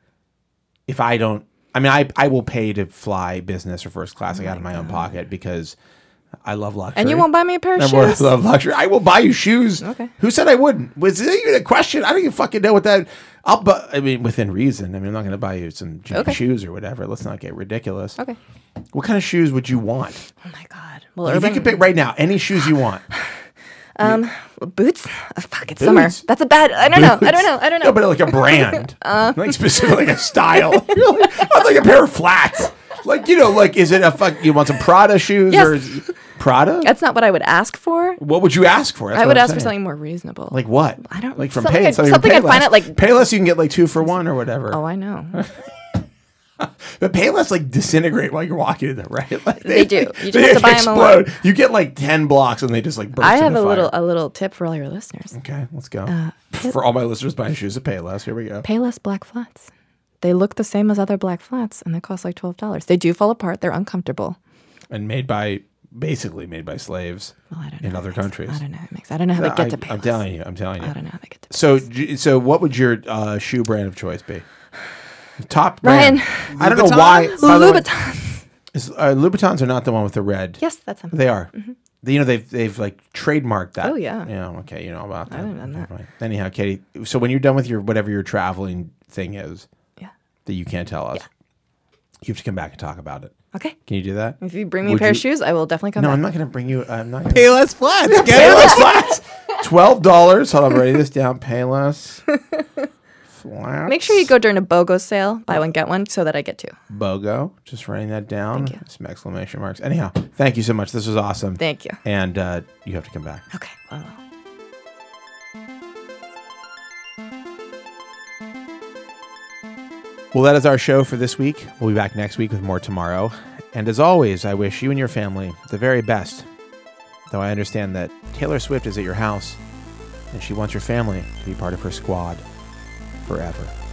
if I don't, I mean, I I will pay to fly business or first class like out of my own pocket because I love luxury. And you won't buy me a pair of I shoes? love luxury. I will buy you shoes. Okay. Who said I wouldn't? Was it even a question? I don't even fucking know what that. I'll but I mean within reason. I mean I'm not going to buy you some G- Okay. shoes or whatever. Let's not get ridiculous. Okay. What kind of shoes would you want? Oh my god. Well, If you urban could pick right now any shoes you want. um boots. Oh, fuck, it's summer. Boots? That's a bad. I don't know. I don't know. I don't know. No, but like a brand, Uh. like specifically like a style. You're like, I'd like a pair of flats. Like you know, like is it a fuck? You want some Prada shoes Yes. or is Prada? That's not what I would ask for. What would you ask for? That's I what would I'm ask for saying. something more reasonable. Like what? I don't- like from something Pay, I'd- something, something from I'd find Payless. at, like- Payless, you can get like two for one or whatever. Oh, I know. But Payless like disintegrate while you're walking in there, right? Like, They do. You just they have to buy 'em explode. You get like ten blocks and they just like burst I have into a fire. little a little tip for all your listeners. Okay, let's go. Uh, For all my listeners buying shoes at Payless, here we go. Payless black flats. They look the same as other black flats, and they cost like twelve dollars. They do fall apart. They're uncomfortable. And made by basically made by slaves Well, I don't know in how other it makes- countries. I don't know how it makes. I don't know how they get to I, Payless. I'm telling you. I'm telling you. I don't know how they get to. So, j- so what would your uh, shoe brand of choice be? Top brand. Ryan. I don't know Louboutins? why. by the way, Louboutins. is, uh, Louboutins are not the one with the red. Yes, that's them. They are. They- You know, they've they've like trademarked that. Oh, yeah. Yeah. Okay. You know about that. I didn't know that. Right. Anyhow, Katie. So when you're done with your whatever your traveling thing is Yeah. that you can't tell us, Yeah. you have to come back and talk about it. Okay. Can you do that? If you bring me Would a pair of you- shoes, I will definitely come No, back. I'm not going to bring you. I'm not. Gonna, Payless flats. Get Payless it? flats. Twelve dollars. Hold on, I'm writing this down. Payless flats. Make sure you go during a BOGO sale, buy one get one, so that I get two. BOGO. Just writing that down. Thank you. Some exclamation marks. Anyhow, thank you so much. This was awesome. Thank you. And uh, you have to come back. Okay. Well, Well, that is our show for this week. We'll be back next week with more tomorrow. And as always, I wish you and your family the very best. Though I understand that Taylor Swift is at your house and she wants your family to be part of her squad forever.